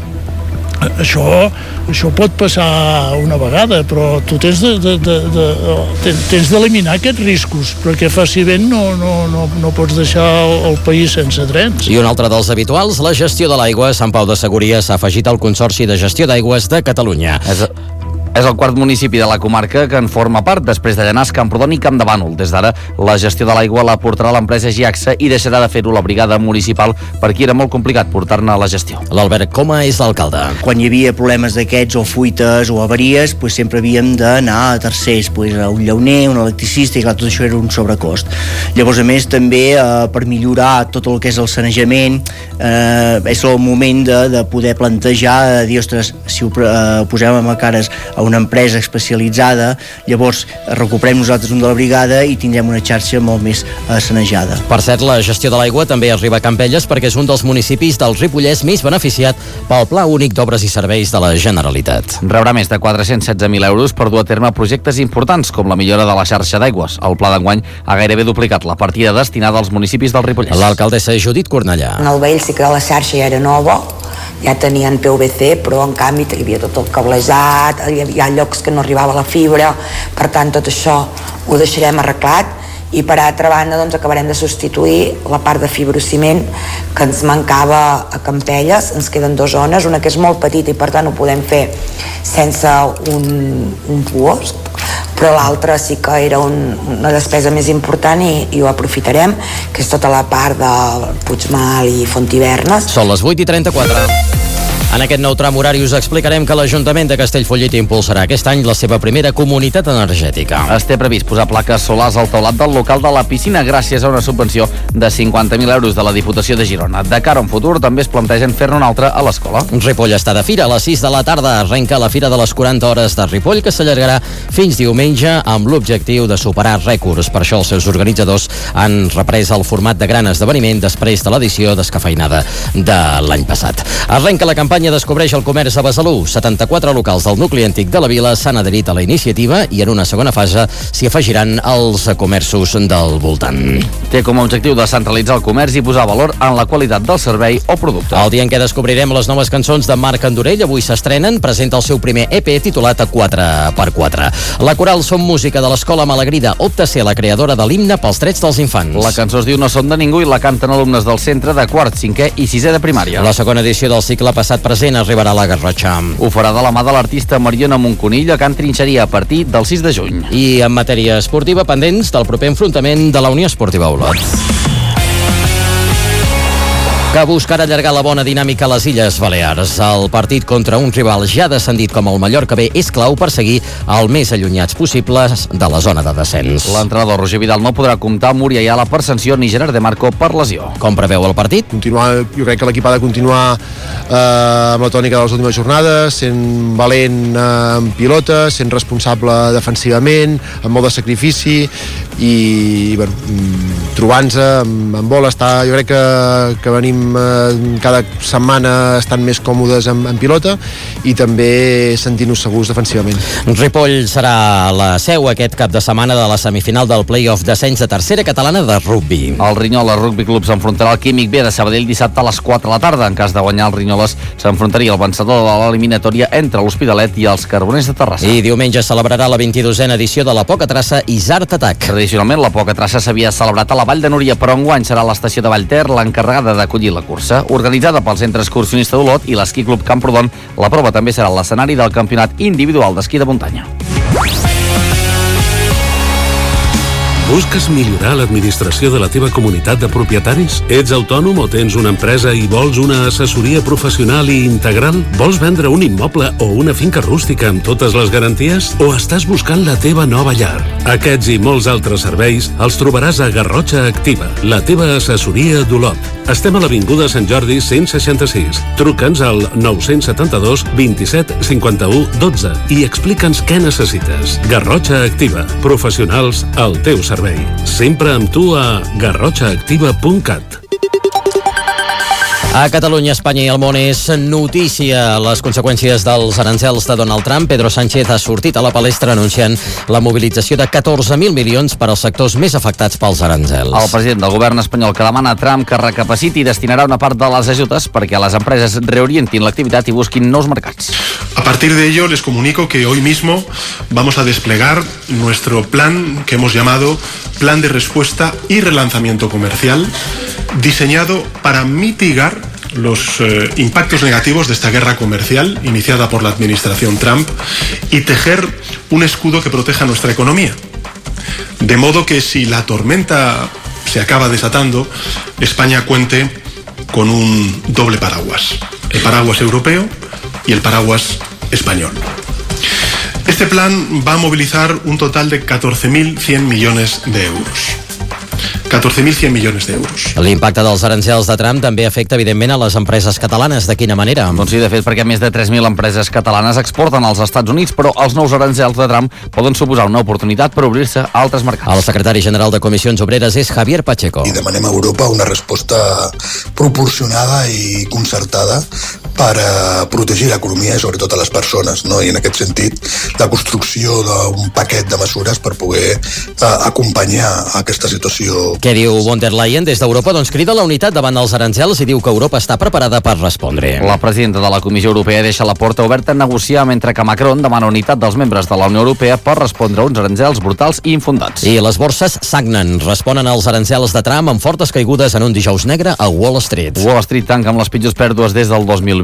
Això, això pot passar una vegada, però tu tens de, de, de, de, tens d'eliminar aquests riscos, perquè faci vent no, no, no, no pots deixar el, el país sense trens. I un altre dels habituals, la gestió de l'aigua. Sant Pau de Segúries s'ha afegit al Consorci de Gestió d'Aigües de Catalunya. És... És el quart municipi de la comarca que en forma part, després de Llanars, Camprodon i Camp de Bànol. Des d'ara, la gestió de l'aigua la portarà l'empresa Giaxa i deixarà de fer-ho la brigada municipal, perquè era molt complicat portar-ne a la gestió. L'Albert Coma és l'alcalde. Quan hi havia problemes d'aquests, o fuites o avaries, pues sempre havíem d'anar a tercers, pues a un llauner, un electricista, i clar, tot això era un sobrecost. Llavors, a més, també eh, per millorar tot el que és el sanejament, eh, és el moment de, de poder plantejar, eh, dir, ostres, si ho eh, posem a cares a una empresa especialitzada, llavors recuperem nosaltres un de la brigada i tindrem una xarxa molt més eh, sanejada. Per cert, la gestió de l'aigua també arriba a Campelles perquè és un dels municipis del Ripollès més beneficiat pel Pla Únic d'Obres i Serveis de la Generalitat. Rebrà més de quatre-cents setze mil euros per dur a terme projectes importants com la millora de la xarxa d'aigües. El pla d'enguany ha gairebé duplicat la partida destinada als municipis del Ripollès. L'alcaldessa Judit Cornellà. En el Vell sí que la xarxa ja era nova, ja tenien P V C, però en canvi hi havia tot el cablejat, hi ha llocs que no arribava la fibra, per tant tot això ho deixarem arreglat i per altra banda doncs, acabarem de substituir la part de fibrociment que ens mancava a Campelles. Ens queden dues zones, una que és molt petita i per tant ho podem fer sense un, un puost, però l'altra sí que era un, una despesa més important i, i ho aprofitarem, que és tota la part de Puigmal i Fontivernes. Són les vuit i trenta-quatre. En aquest nou tram horari us explicarem que l'Ajuntament de Castellfollit impulsarà aquest any la seva primera comunitat energètica. Es té previst posar plaques solars al teulat del local de la piscina gràcies a una subvenció de cinquanta mil euros de la Diputació de Girona. De cara a un futur també es plantegen fer-ne una altra a l'escola. Ripoll està de fira. A les sis de la tarda arrenca la Fira de les quaranta hores de Ripoll, que s'allargarà fins diumenge amb l'objectiu de superar rècords. Per això els seus organitzadors han reprès el format de gran esdeveniment després de l'edició descafeinada de l'any passat. Arrenca la campanya Descobreix el comerç a Besalú. setanta-quatre locals del nucli antic de la vila s'han adherit a la iniciativa i en una segona fase s'hi afegiran els comerços del voltant. Té com a objectiu descentralitzar el comerç i posar valor en la qualitat del servei o producte. El dia en què descobrirem les noves cançons de Marc Andorell, avui s'estrenen, presenta el seu primer E P titulat a quatre per quatre. La coral Som Música de l'Escola Malagrida opta a ser la creadora de l'himne pels drets dels infants. La cançó es diu No som de ningú i la canten alumnes del centre de quart, cinquè i sisè de primària. La segona edició del cicle passat present arribarà a la Garrotxa. Ho farà de la mà de l'artista Mariona Monconill a Can Trinxeria a partir del sis de juny. I en matèria esportiva, pendents del proper enfrontament de la Unió Esportiva Olot, que buscarà allargar la bona dinàmica a les Illes Balears. El partit contra un rival ja descendit com el Mallorca B és clau per seguir el més allunyats possibles de la zona de descens. L'entrenador Roger Vidal no podrà comptar amb Muriel Ayala per sanció ni Gerard de Marco per lesió. Com preveu el partit? Continuar, jo crec que l'equip ha de continuar eh, amb la tònica de les últimes jornades, sent valent eh, en pilota, sent responsable defensivament, amb molt de sacrifici i bueno, trobant-se amb, amb bola. Està, jo crec que, que venim cada setmana estan més còmodes en, en pilota i també sentint-nos segurs defensivament. Ripoll serà la seu aquest cap de setmana de la semifinal del play-off d'ascens de tercera catalana de rugby. El Rinyoles Rugby Club s'enfrontarà al Químic B de Sabadell dissabte a les quatre de la tarda. En cas de guanyar el Rinyoles s'enfrontaria el vencedor de l'eliminatòria entre l'Hospitalet i els Carboners de Terrassa. I diumenge celebrarà la vint-i-dosena edició de la Poca Traça i Zart Attack. Tradicionalment la Poca Traça s'havia celebrat a la Vall de Núria, però enguany serà l'estació de Vallter l'encarregada d'acollir la cursa. Organitzada pel Centre Excursionista d'Olot i l'Esquí Club Camprodon, la prova també serà l'escenari del campionat individual d'esquí de muntanya. Busques millorar l'administració de la teva comunitat de propietaris? Ets autònom o tens una empresa i vols una assessoria professional i integral? Vols vendre un immoble o una finca rústica amb totes les garanties? O estàs buscant la teva nova llar? Aquests i molts altres serveis els trobaràs a Garrotxa Activa, la teva assessoria d'Olot. Estem a l'Avinguda Sant Jordi cent seixanta-sis. Truca'ns al nou set dos, vint-i-set, cinquanta-u, dotze i explica'ns què necessites. Garrotxa Activa, professionals al teu servei. Sempre amb tu a garrotxa activa punt cat. A Catalunya, Espanya i el món és notícia les conseqüències dels aranzels de Donald Trump. Pedro Sánchez ha sortit a la palestra anunciant la mobilització de catorze mil milions per als sectors més afectats pels aranzels. El president del govern espanyol que demana a Trump que recapaciti i destinarà una part de les ajudes perquè les empreses reorientin l'activitat i busquin nous mercats. A partir de ello les comunico que hoy mismo vamos a desplegar nuestro plan que hemos llamado Plan de Respuesta y Relanzamiento Comercial, diseñado para mitigar los eh, impactos negativos de esta guerra comercial iniciada por la administración Trump y tejer un escudo que proteja nuestra economía. De modo que si la tormenta se acaba desatando, España cuente con un doble paraguas, el paraguas europeo y el paraguas español. Este plan va a movilizar un total de catorze mil cent millones de euros. catorze mil cent milions d'euros. L'impacte dels aranzels de Trump també afecta, evidentment, a les empreses catalanes. De quina manera? Doncs sí, de fet, perquè més de tres mil empreses catalanes exporten als Estats Units, però els nous aranzels de Trump poden suposar una oportunitat per obrir-se a altres mercats. El secretari general de Comissions Obreres és Javier Pacheco. I demanem a Europa una resposta proporcionada i concertada per a protegir l'economia i sobretot a les persones, no? I en aquest sentit, la construcció d'un paquet de mesures per poder eh, acompanyar aquesta situació. Què diu von der Leyen des d'Europa? Doncs crida la unitat davant els aranzels i diu que Europa està preparada per respondre. La presidenta de la Comissió Europea deixa la porta oberta a negociar mentre que Macron demana unitat dels membres de la Unió Europea per respondre a uns aranzels brutals i infundats. I les borses sagnen. Responen als aranzels de Trump amb fortes caigudes en un dijous negre a Wall Street. Wall Street tanca amb les pitjors pèrdues des del dos mil vint.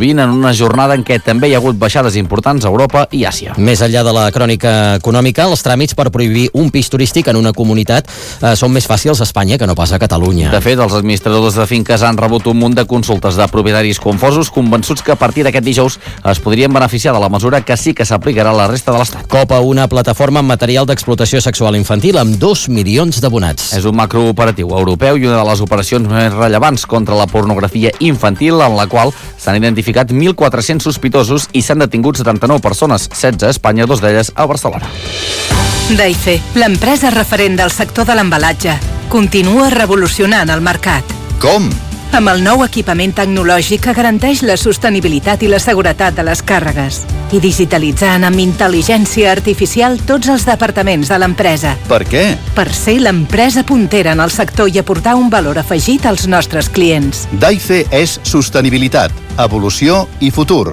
vint en una jornada en què també hi ha hagut baixades importants a Europa i Àsia. Més enllà de la crònica econòmica, els tràmits per prohibir un pis turístic en una comunitat eh, són més fàcils a Espanya que no pas a Catalunya. De fet, els administradors de finques han rebut un munt de consultes de propietaris confosos convençuts que a partir d'aquest dijous es podrien beneficiar de la mesura que sí que s'aplicarà a la resta de l'Estat. Copa, una plataforma amb material d'explotació sexual infantil amb dos milions d'abonats. És un macrooperatiu europeu i una de les operacions més rellevants contra la pornografia infantil, en la qual s'han identificat mil quatre-cents sospitosos i s'han detingut setanta-nou persones, setze a Espanya, dos d'elles a Barcelona. Daife, l'empresa referent del sector de l'embalatge, continua revolucionant el mercat. Com? Amb el nou equipament tecnològic que garanteix la sostenibilitat i la seguretat de les càrregues i digitalitzant amb intel·ligència artificial tots els departaments de l'empresa. Per què? Per ser l'empresa puntera en el sector i aportar un valor afegit als nostres clients. Daife és sostenibilitat, evolució i futur.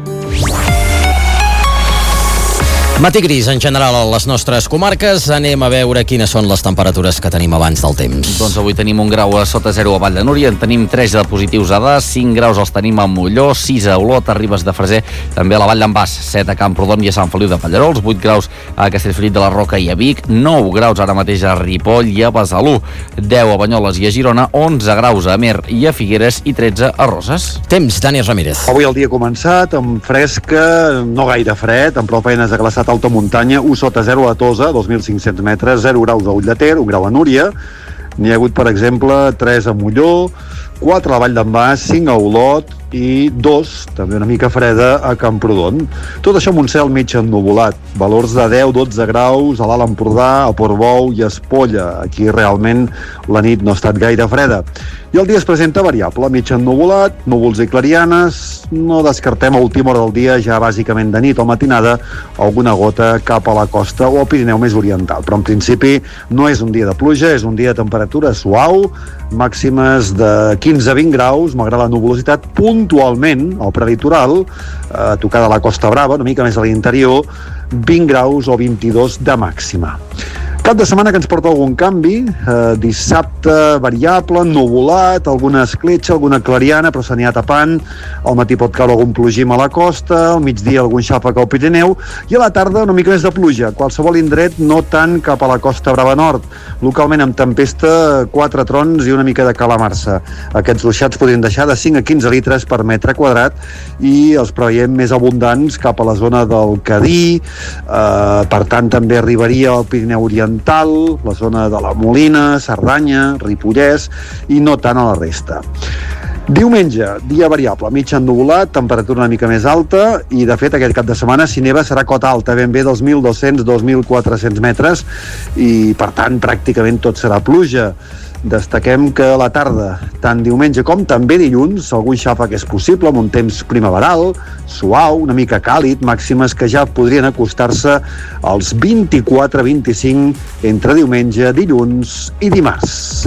Matí gris en general a les nostres comarques. Anem a veure quines són les temperatures que tenim abans del temps. Doncs avui tenim un grau a sota zero a Vall de Núria, en tenim tres de positius a Das, cinc graus els tenim a Molló, sis a Olot, a Ribes de Freser, també a la Vall d'en Bas, set a Camprodon i a Sant Feliu de Pallerols, vuit graus a Castellfollit de la Roca i a Vic, nou graus ara mateix a Ripoll i a Besalú, deu a Banyoles i a Girona, onze graus a Amer i a Figueres i tretze a Roses. Temps, Dani Ramírez. Avui el dia ha començat amb fresca, no gaire fred, amb prou feines de glaçat alta muntanya, u sota zero a Tosa, dos mil cinc-cents metres, zero graus a Ull de Ter, un grau a Núria. N'hi ha hagut, per exemple, tres a Molló, quatre a la Vall d'en Bas, cinc a Olot i dos, també una mica freda, a Camprodon. Tot això amb un cel mig ennuvolat, valors de deu a dotze graus a l'Alt Empordà, a Portbou i a Espolla. Aquí realment la nit no ha estat gaire freda. I el dia es presenta variable, mig ennuvolat, núvols i clarianes, no descartem a última hora del dia, ja bàsicament de nit o matinada, alguna gota cap a la costa o al Pirineu més oriental. Però en principi no és un dia de pluja, és un dia de temperatura suau, màximes de quinze a vint graus, malgrat la nuvolositat, puntualment al prelitoral, a tocar de la Costa Brava, una mica més a l'interior, vint graus o vint-i-dos de màxima. Cap de setmana que ens porta algun canvi, eh, dissabte variable, nuvolat, alguna escletxa, alguna clariana, però s'anirà tapant, al matí pot caure algun plogim a la costa, al migdia algun xàfec al Pirineu, i a la tarda una mica més de pluja, qualsevol indret no tant cap a la Costa Brava Nord, localment amb tempesta, quatre trons i una mica de calamarsa. Aquests ruixats podrien deixar de cinc a quinze litres per metre quadrat i els preveiem més abundants cap a la zona del Cadí, eh, per tant també arribaria al Pirineu Oriental, la zona de la Molina, Cerdanya, Ripollès i no tant a la resta. Diumenge, dia variable, mig ennuvolat, temperatura una mica més alta i de fet aquest cap de setmana si neva serà cota alta, ben bé dels mil dos-cents a dos mil quatre-cents metres i per tant pràcticament tot serà pluja. Destaquem que a la tarda, tant diumenge com també dilluns, algun xàfec és possible amb un temps primaveral, suau, una mica càlid, màximes que ja podrien acostar-se als vint-i-quatre a vint-i-cinc entre diumenge, dilluns i dimarts.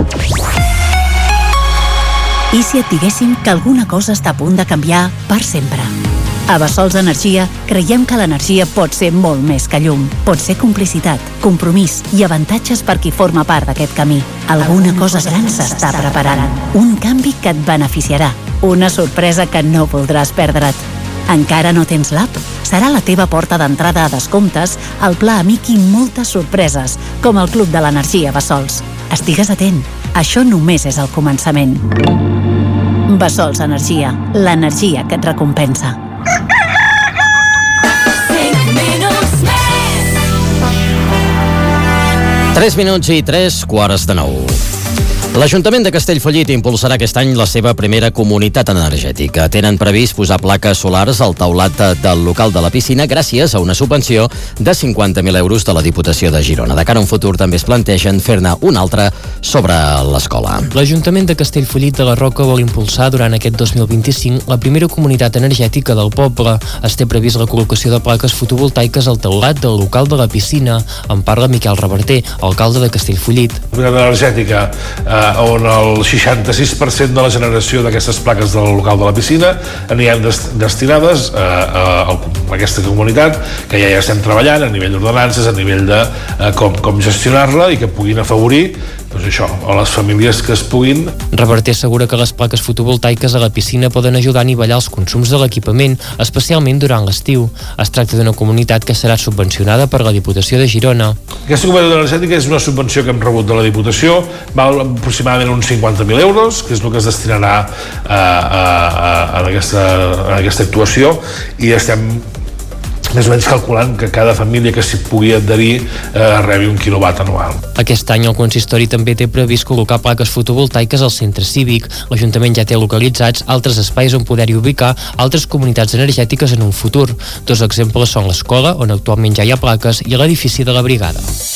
I si et diguéssim que alguna cosa està a punt de canviar per sempre? A Bassols Energia creiem que l'energia pot ser molt més que llum. Pot ser complicitat, compromís i avantatges per qui forma part d'aquest camí. Alguna cosa gran s'està preparant. Un canvi que et beneficiarà. Una sorpresa que no voldràs perdre't. Encara no tens l'app? Serà la teva porta d'entrada a descomptes, el Pla Amic i moltes sorpreses, com el Club de l'Energia Bassols. Estigues atent, això només és el començament. Bassols Energia, l'energia que et recompensa. tres minuts i tres quarts de nou. L'Ajuntament de Castellfollit impulsarà aquest any la seva primera comunitat energètica. Tenen previst posar plaques solars al teulat del local de la piscina gràcies a una subvenció de cinquanta mil euros de la Diputació de Girona. De cara a un futur també es plantegen fer-ne una altra sobre l'escola. L'Ajuntament de Castellfollit de la Roca vol impulsar durant aquest dos mil vint-i-cinc la primera comunitat energètica del poble. Es té previst la col·locació de plaques fotovoltaiques al teulat del local de la piscina. En parla Miquel Reverter, alcalde de Castellfollit. Una energètica eh, on el seixanta-sis per cent de la generació d'aquestes plaques del local de la piscina aniran des destinades a, a, a aquesta comunitat, que ja, ja estem treballant a nivell d'ordenances, a nivell de eh, com, com gestionar-la i que puguin afavorir doncs això, a les famílies que es puguin. Reverter assegura que les plaques fotovoltaiques a la piscina poden ajudar a nivellar els consums de l'equipament, especialment durant l'estiu. Es tracta d'una comunitat que serà subvencionada per la Diputació de Girona. Aquesta comunitat energètica és una subvenció que hem rebut de la Diputació, val aproximadament uns cinquanta mil euros, que és el que es destinarà a, a, a, a, aquesta, a aquesta actuació, i estem més o menys calculant que cada família que s'hi pugui adherir eh, rebi un quilowatt anual. Aquest any el consistori també té previst col·locar plaques fotovoltaiques al centre cívic. L'Ajuntament ja té localitzats altres espais on poder-hi ubicar altres comunitats energètiques en un futur. Dos exemples són l'escola, on actualment ja hi ha plaques, i l'edifici de la brigada.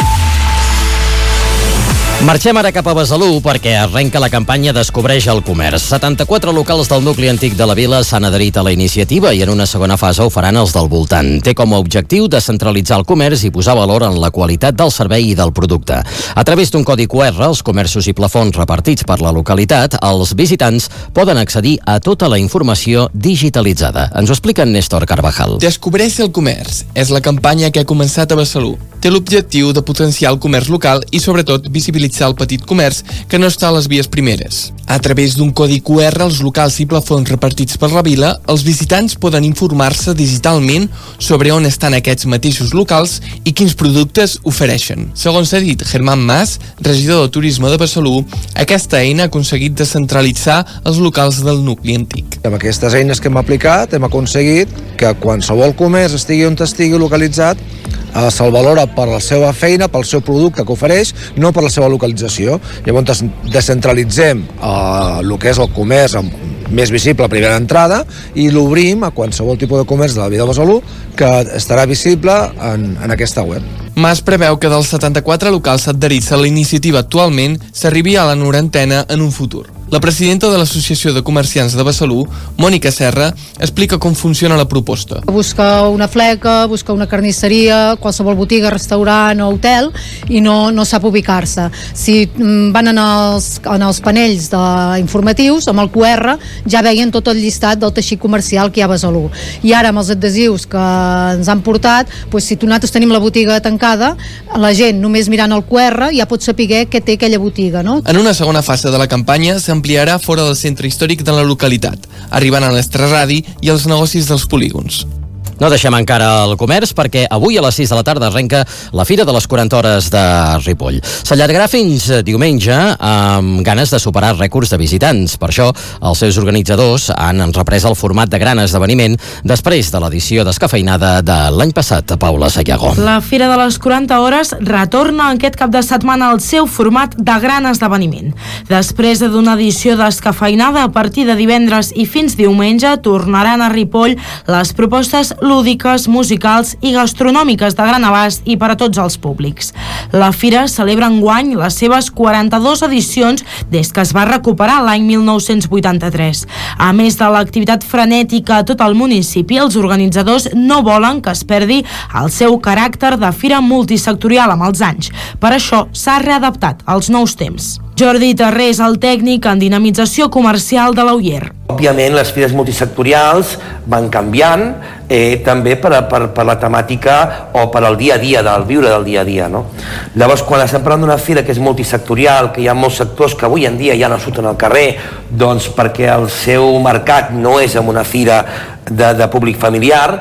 Marxem ara cap a Besalú perquè arrenca la campanya Descobreix el comerç. setanta-quatre locals del nucli antic de la vila s'han adherit a la iniciativa i en una segona fase ho faran els del voltant. Té com a objectiu descentralitzar el comerç i posar valor en la qualitat del servei i del producte. A través d'un codi Q R, els comerços i plafons repartits per la localitat, els visitants poden accedir a tota la informació digitalitzada. Ens ho explica en Néstor Carvajal. Descobreix el comerç és la campanya que ha començat a Besalú. Té l'objectiu de potenciar el comerç local i, sobretot, visibilitzar el petit comerç que no està a les vies primeres. A través d'un codi Q R als locals i plafons repartits per la vila, els visitants poden informar-se digitalment sobre on estan aquests mateixos locals i quins productes ofereixen. Segons ha dit Germán Mas, regidor de Turisme de Besalú, aquesta eina ha aconseguit descentralitzar els locals del nucli antic. Amb aquestes eines que hem aplicat hem aconseguit que qualsevol comerç estigui on estigui localitzat eh, se'l valora per la seva feina, pel seu producte que ofereix, no per la seva localització. Llavors descentralitzem eh, el que és el comerç amb més visible a primera entrada i l'obrim a qualsevol tipus de comerç de la vida de Besalú que estarà visible en, en aquesta web. Mas preveu que dels setanta-quatre locals adherits a la iniciativa actualment s'arribi a la norantena en un futur. La presidenta de l'Associació de Comerciants de Besalú, Mònica Serra, explica com funciona la proposta. Busca una fleca, busca una carnisseria, qualsevol botiga, restaurant o hotel i no, no sap ubicar-se. Si van en els, en els panells de, informatius, amb el Q R, ja veien tot el llistat del teixit comercial que hi ha a Besalú. I ara amb els adhesius que ens han portat, doncs, si nosaltres tenim la botiga tancada, la gent només mirant el Q R ja pot saber què té aquella botiga, no? En una segona fase de la campanya s'ampliarà fora del centre històric de la localitat, arribant a l'estraradi i als negocis dels polígons. No deixem encara el comerç perquè avui a les sis de la tarda arrenca la Fira de les quaranta hores de Ripoll. S'allargarà fins diumenge amb ganes de superar rècords de visitants. Per això, els seus organitzadors han reprès el format de gran esdeveniment després de l'edició descafeinada de l'any passat. Paula Sayago. La Fira de les quaranta hores retorna aquest cap de setmana al seu format de gran esdeveniment. Després d'una edició descafeinada a partir de divendres i fins diumenge, tornaran a Ripoll les propostes lúdiques, musicals i gastronòmiques de gran abast i per a tots els públics. La Fira celebra enguany les seves quaranta-dues edicions des que es va recuperar l'any mil nou-cents vuitanta-tres. A més de l'activitat frenètica a tot el municipi, els organitzadors no volen que es perdi el seu caràcter de fira multisectorial amb els anys. Per això s'ha readaptat als nous temps. Jordi Terré és el tècnic en dinamització comercial de l'Oier. Òbviament, les fires multisectorials van canviant, eh, també per, a, per, per la temàtica o per al dia a dia, del viure del dia a dia. No? Llavors, quan estem parlant d'una fira que és multisectorial, que hi ha molts sectors que avui en dia ja no surten al carrer, doncs perquè el seu mercat no és en una fira de, de públic familiar.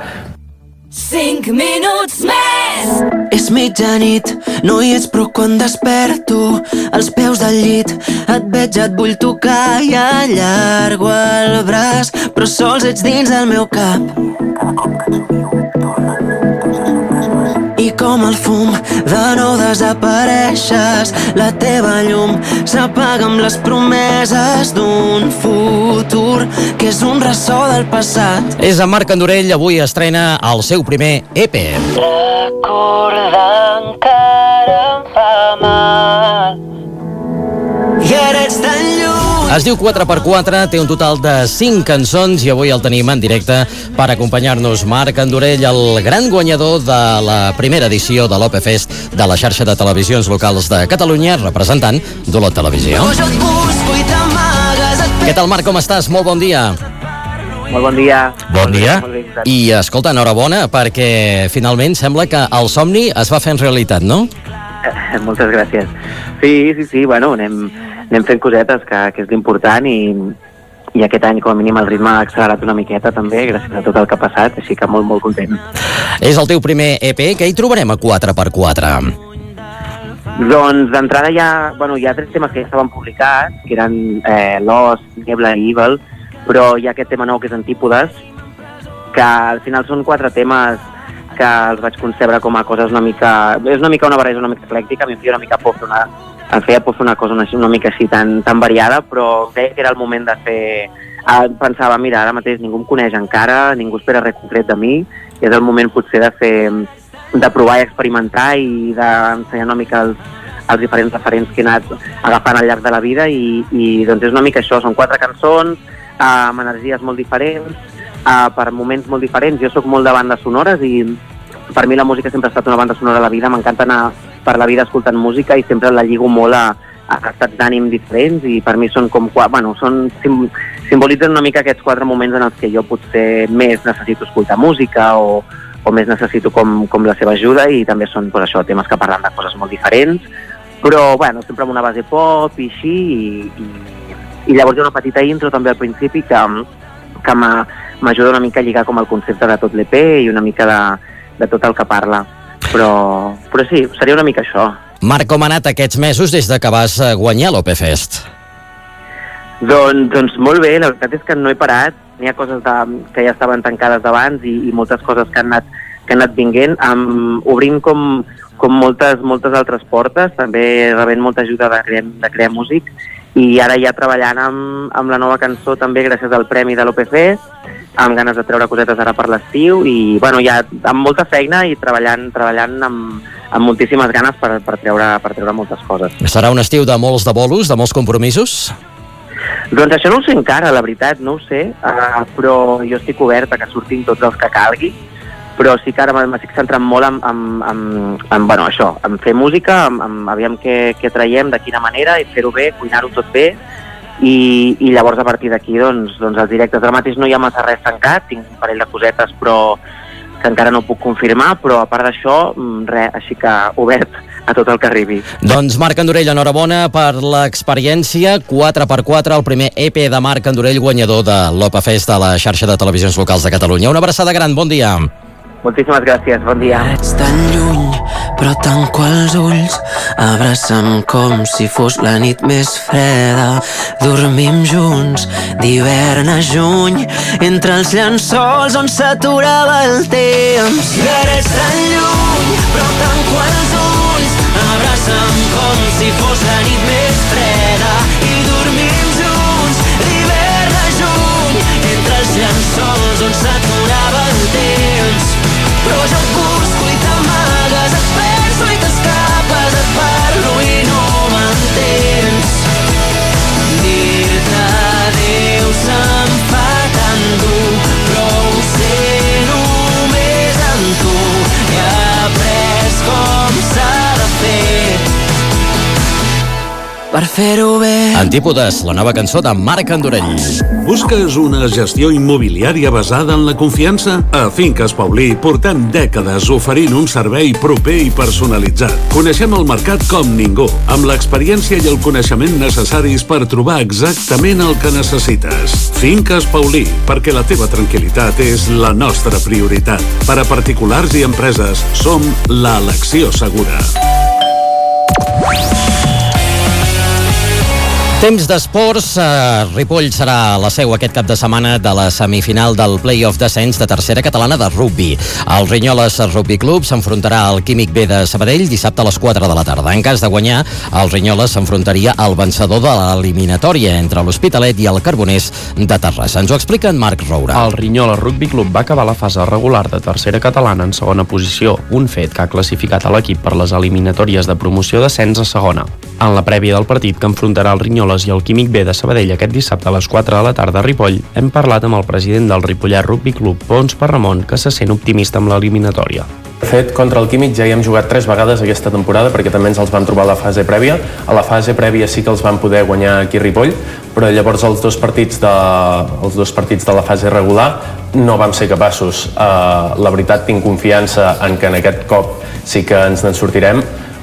Cinc minuts més! És mitjanit, no hi ets però quan desperto als peus del llit et veig, et vull tocar i allargo el braç, però sols ets dins del meu cap. I com el fum de nou desapareixes, la teva llum s'apaga amb les promeses d'un futur que és un ressò del passat. És en Marc Andorell, avui estrena el seu primer E P. Recordar encara em fa mal i ara ets tan lluny. Es diu quatre per quatre, té un total de cinc cançons i avui el tenim en directe per acompanyar-nos. Marc Andorell, el gran guanyador de la primera edició de l'O P Fest de la xarxa de televisions locals de Catalunya, representant d'Olot Televisió. Què tal, Marc, com estàs? Molt bon dia. Molt bon dia. Bon dia. I, escolta, enhorabona, perquè finalment sembla que el somni es va fer en realitat, no? Moltes gràcies. Sí, sí, sí, bueno, anem, anem fent cosetes, que, que és l'important, i, i aquest any, com a mínim, el ritme ha accelerat una miqueta també, gràcies a tot el que ha passat, així que molt, molt content. És el teu primer E P, que hi trobarem a quatre per quatre? Doncs d'entrada hi ha, bueno, hi ha tres temes que ja estaven publicats, que eren eh, Lost, Niebla i Evil, però hi ha aquest tema nou que és Antípodes, que al final són quatre temes que els vaig concebre com a coses una mica... És una mica una barreja una mica eclèctica, a mi em feia una mica por fer una, em feia por fer una cosa una, una mica així tan, tan variada, però veia que era el moment de fer... Ah, pensava, mira, ara mateix ningú em coneix encara, ningú espera res concret de mi, i és el moment potser de fer... de provar i experimentar i d'ensenyar una mica els, els diferents referents que he anat agafant al llarg de la vida, i, i doncs és una mica això, són quatre cançons eh, amb energies molt diferents, Uh, per moments molt diferents. Jo sóc molt de bandes sonores i per mi la música sempre ha estat una banda sonora a la vida. M'encanta anar per la vida escoltant música i sempre la lligo molt a, a estats d'ànim diferents, i per mi són com... Bueno, són, sim, simbolitzen una mica aquests quatre moments en els que jo potser més necessito escoltar música o, o més necessito com, com la seva ajuda, i també són pues, això, temes que parlen de coses molt diferents, però bueno, sempre amb una base pop i així, i, i, i llavors hi ha una petita intro també al principi que, que m'ha m'ajuda una mica a lligar com el concepte de tot l'E P i una mica de, de tot el que parla. Però, però sí, seria una mica això. Marc, com ha anat aquests mesos des de que vas guanyar l'O P Fest? Doncs, doncs molt bé, la veritat és que no he parat. N'hi ha coses de, que ja estaven tancades d'abans i, i moltes coses que han anat, que han anat vinguent, um, obrint com, com moltes, moltes altres portes, també rebent molta ajuda de crear, de crear músic, i ara ja treballant amb, amb la nova cançó també gràcies al premi de l'O P Fest, amb ganes de treure cosetes ara per l'estiu, i bueno, ja amb molta feina i treballant, treballant amb, amb moltíssimes ganes per, per, treure, per treure moltes coses. Serà un estiu de molts de bolos, de molts compromisos? Doncs això no ho sé encara, la veritat, no ho sé, uh, però jo estic oberta que surtin tots els que calgui, però sí que ara m'estic centrant molt en, en, en, en, bueno, això, en fer música, en, en aviam què, què traiem, de quina manera, i fer-ho bé, cuinar-ho tot bé, i, i llavors a partir d'aquí doncs, doncs els directes. Ara mateix no hi ha massa res tancat, tinc un parell de cosetes però que encara no puc confirmar, però a part d'això res, així que obert a tot el que arribi. Doncs Marc Andorell, enhorabona per l'experiència. quatre per quatre, el primer E P de Marc Andorell, guanyador de l'O P Fest de la xarxa de televisions locals de Catalunya. Una abraçada gran, bon dia. Moltíssimes gràcies, bon dia. Ets tan lluny, però tanco els ulls, abraça'm com si fos la nit més freda. Dormim junts d'hivern a juny, entre els llençols on s'aturava el temps. I ara ets tan lluny, però tanco els ulls, abraça'm com si fos la nit més freda. I dormim junts d'hivern a juny, entre els llençols on s'aturava el temps. Però jo et busco i t'amagues, et penso i t'escapes, et parlo i no m'entens. Dir-te adéu se'm fa tan dur, però ho sé només amb tu. He après com s'ha de fer per fer-ho bé. Antípodes, la nova cançó de Marc Andorell. Busques una gestió immobiliària basada en la confiança? A Finques Paulí portem dècades oferint un servei proper i personalitzat. Coneixem el mercat com ningú, amb l'experiència i el coneixement necessaris per trobar exactament el que necessites. Finques Paulí, perquè la teva tranquil·litat és la nostra prioritat. Per a particulars i empreses, som l'elecció segura. Temps d'esports, eh, Ripoll serà la seu aquest cap de setmana de la semifinal del play-off d'ascens de tercera catalana de rugbi. El Rinyoles Rugby Club s'enfrontarà al Químic B de Sabadell dissabte a les quatre de la tarda. En cas de guanyar, el Rinyoles s'enfrontaria al vencedor de l'eliminatòria entre l'Hospitalet i el Carboners de Terrassa. Ens ho explica en Marc Roura. El Rinyoles Rugby Club va acabar la fase regular de tercera catalana en segona posició, un fet que ha classificat a l'equip per les eliminatòries de promoció d'ascens a segona. En la prèvia del partit que enfrontarà el Rinyoles i el Químic B de Sabadell aquest dissabte a les quatre de la tarda a Ripoll, hem parlat amb el president del Ripollet Rugby Club, Pons Parramon, que se sent optimista amb l'eliminatòria. De fet, contra el Químic ja hi hem jugat tres vegades aquesta temporada perquè també ens els van trobar a la fase prèvia. A la fase prèvia sí que els van poder guanyar aquí a Ripoll, però llavors els dos partits de, els dos partits de la fase regular no vam ser capaços. Uh, la veritat, tinc confiança en que en aquest cop sí que ens en sortirem,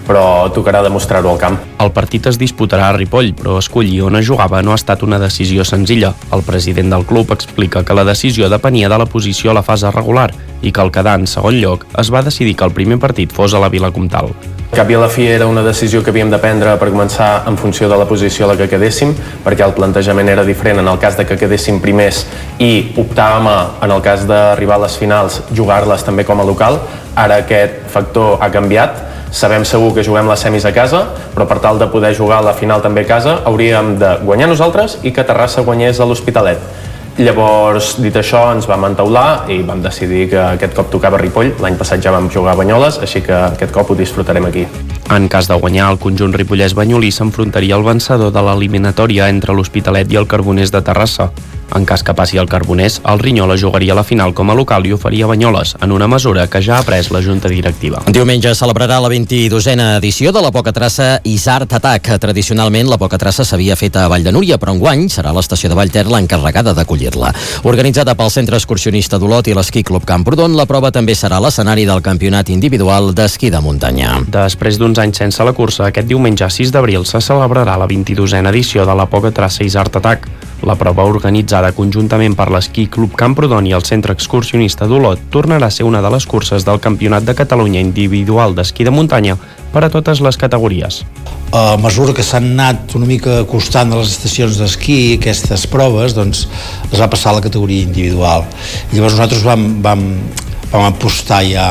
però tocarà demostrar-ho al camp. El partit es disputarà a Ripoll, però escollir on es jugava no ha estat una decisió senzilla. El president del club explica que la decisió depenia de la posició a la fase regular i que al quedar en segon lloc es va decidir que el primer partit fos a la Vila Comtal. Al cap i a la fi era una decisió que havíem de prendre per començar en funció de la posició a la que quedéssim, perquè el plantejament era diferent en el cas de que quedéssim primers i optàvem a, en el cas d'arribar a les finals, jugar-les també com a local. Ara aquest factor ha canviat. Sabem segur que juguem les semis a casa, però per tal de poder jugar la final també a casa hauríem de guanyar nosaltres i que Terrassa guanyés a l'Hospitalet. Llavors, dit això, ens vam entaular i vam decidir que aquest cop tocava Ripoll. L'any passat ja vam jugar a Banyoles, així que aquest cop ho disfrutarem aquí. En cas de guanyar, el conjunt ripollès-banyolí s'enfrontaria al vencedor de l'eliminatòria entre l'Hospitalet i el Carboners de Terrassa. En cas que passi el Carboners, el Rinyola jugaria la final com a local i ho faria a Banyoles, en una mesura que ja ha pres la Junta Directiva. Diumenge celebrarà la vint-i-dosena edició de la Poca Traça Isart Attack. Tradicionalment, la Poca Traça s'havia fet a Vall de Núria, però enguany serà l'estació de Vallter l'encarregada d'acollir-la. Organitzada pel Centre Excursionista d'Olot i l'Esquí Club Camprodon, la prova també serà l'escenari del campionat individual d'esquí de muntanya. Després d'uns anys sense la cursa, aquest diumenge sis d'abril se celebrarà la vint-i-dosena edició de la Poca Traça Isart Attack. La prova, organitzada conjuntament per l'Esquí Club Camprodon i el Centre Excursionista d'Olot, tornarà a ser una de les curses del Campionat de Catalunya individual d'esquí de muntanya per a totes les categories. A mesura que s'han anat una mica costant de les estacions d'esquí, aquestes proves, doncs es va passar a la categoria individual. I llavors nosaltres vam, vam, vam apostar ja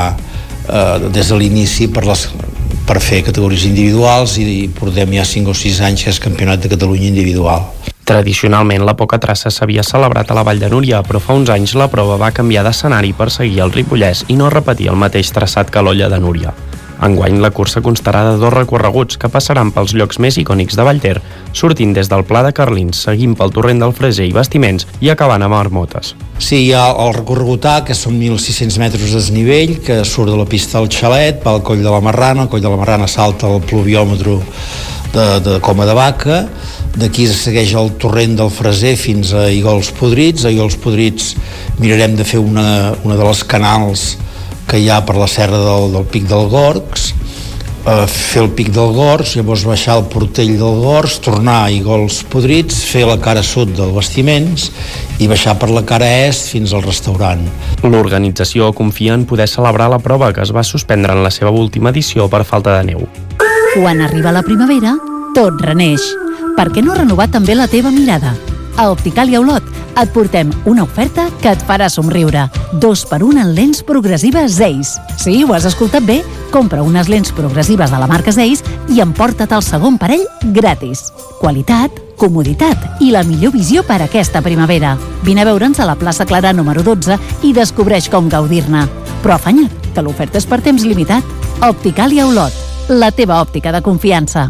eh, des de l'inici per les per fer categories individuals i portem ja cinc o sis anys que és Campionat de Catalunya individual. Tradicionalment, la Poca Traça s'havia celebrat a la Vall de Núria, però fa uns anys la prova va canviar d'escenari per seguir el Ripollès i no repetir el mateix traçat que l'Olla de Núria. Enguany, la cursa constarà de dos recorreguts que passaran pels llocs més icònics de Vallter, sortint des del Pla de Carlins, seguint pel torrent del Freser i Bastiments i acabant a Marmotes. Sí, hi ha el recorregut A, que són mil sis-cents metres de desnivell, que surt de la pista del Xalet, va al Coll de la Marrana, el Coll de la Marrana salta el pluviòmetre de, de Coma de Vaca, d'aquí es segueix el torrent del Freser fins a Igols Podrits. A Igols Podrits mirarem de fer una, una de les canals que hi ha per la serra del, del Pic del Gorgs, eh, fer el Pic del Gorgs, llavors baixar el Portell del Gorgs, tornar a Igols Podrits, fer la cara sud del Bastiments i baixar per la cara est fins al restaurant. L'organització confia en poder celebrar la prova, que es va suspendre en la seva última edició per falta de neu. Quan arriba la primavera, tot reneix. Per què no renovar també la teva mirada? A Opticàlia Olot et portem una oferta que et farà somriure. Dos per un en lents progressives Zeiss. Sí, ho has escoltat bé. Compra unes lents progressives de la marca Zeiss i emporta't el segon parell gratis. Qualitat, comoditat i la millor visió per a aquesta primavera. Vine a veure'ns a la plaça Clara número dotze i descobreix com gaudir-ne. Però afanya't, que l'oferta és per temps limitat. Opticàlia Olot, la teva òptica de confiança.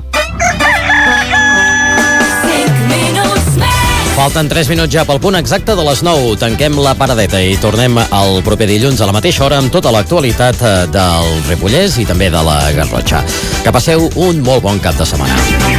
Falten tres minuts ja pel punt exacte de les nou. Tanquem la paradeta i tornem el proper dilluns a la mateixa hora amb tota l'actualitat del Ripollès i també de la Garrotxa. Que passeu un molt bon cap de setmana.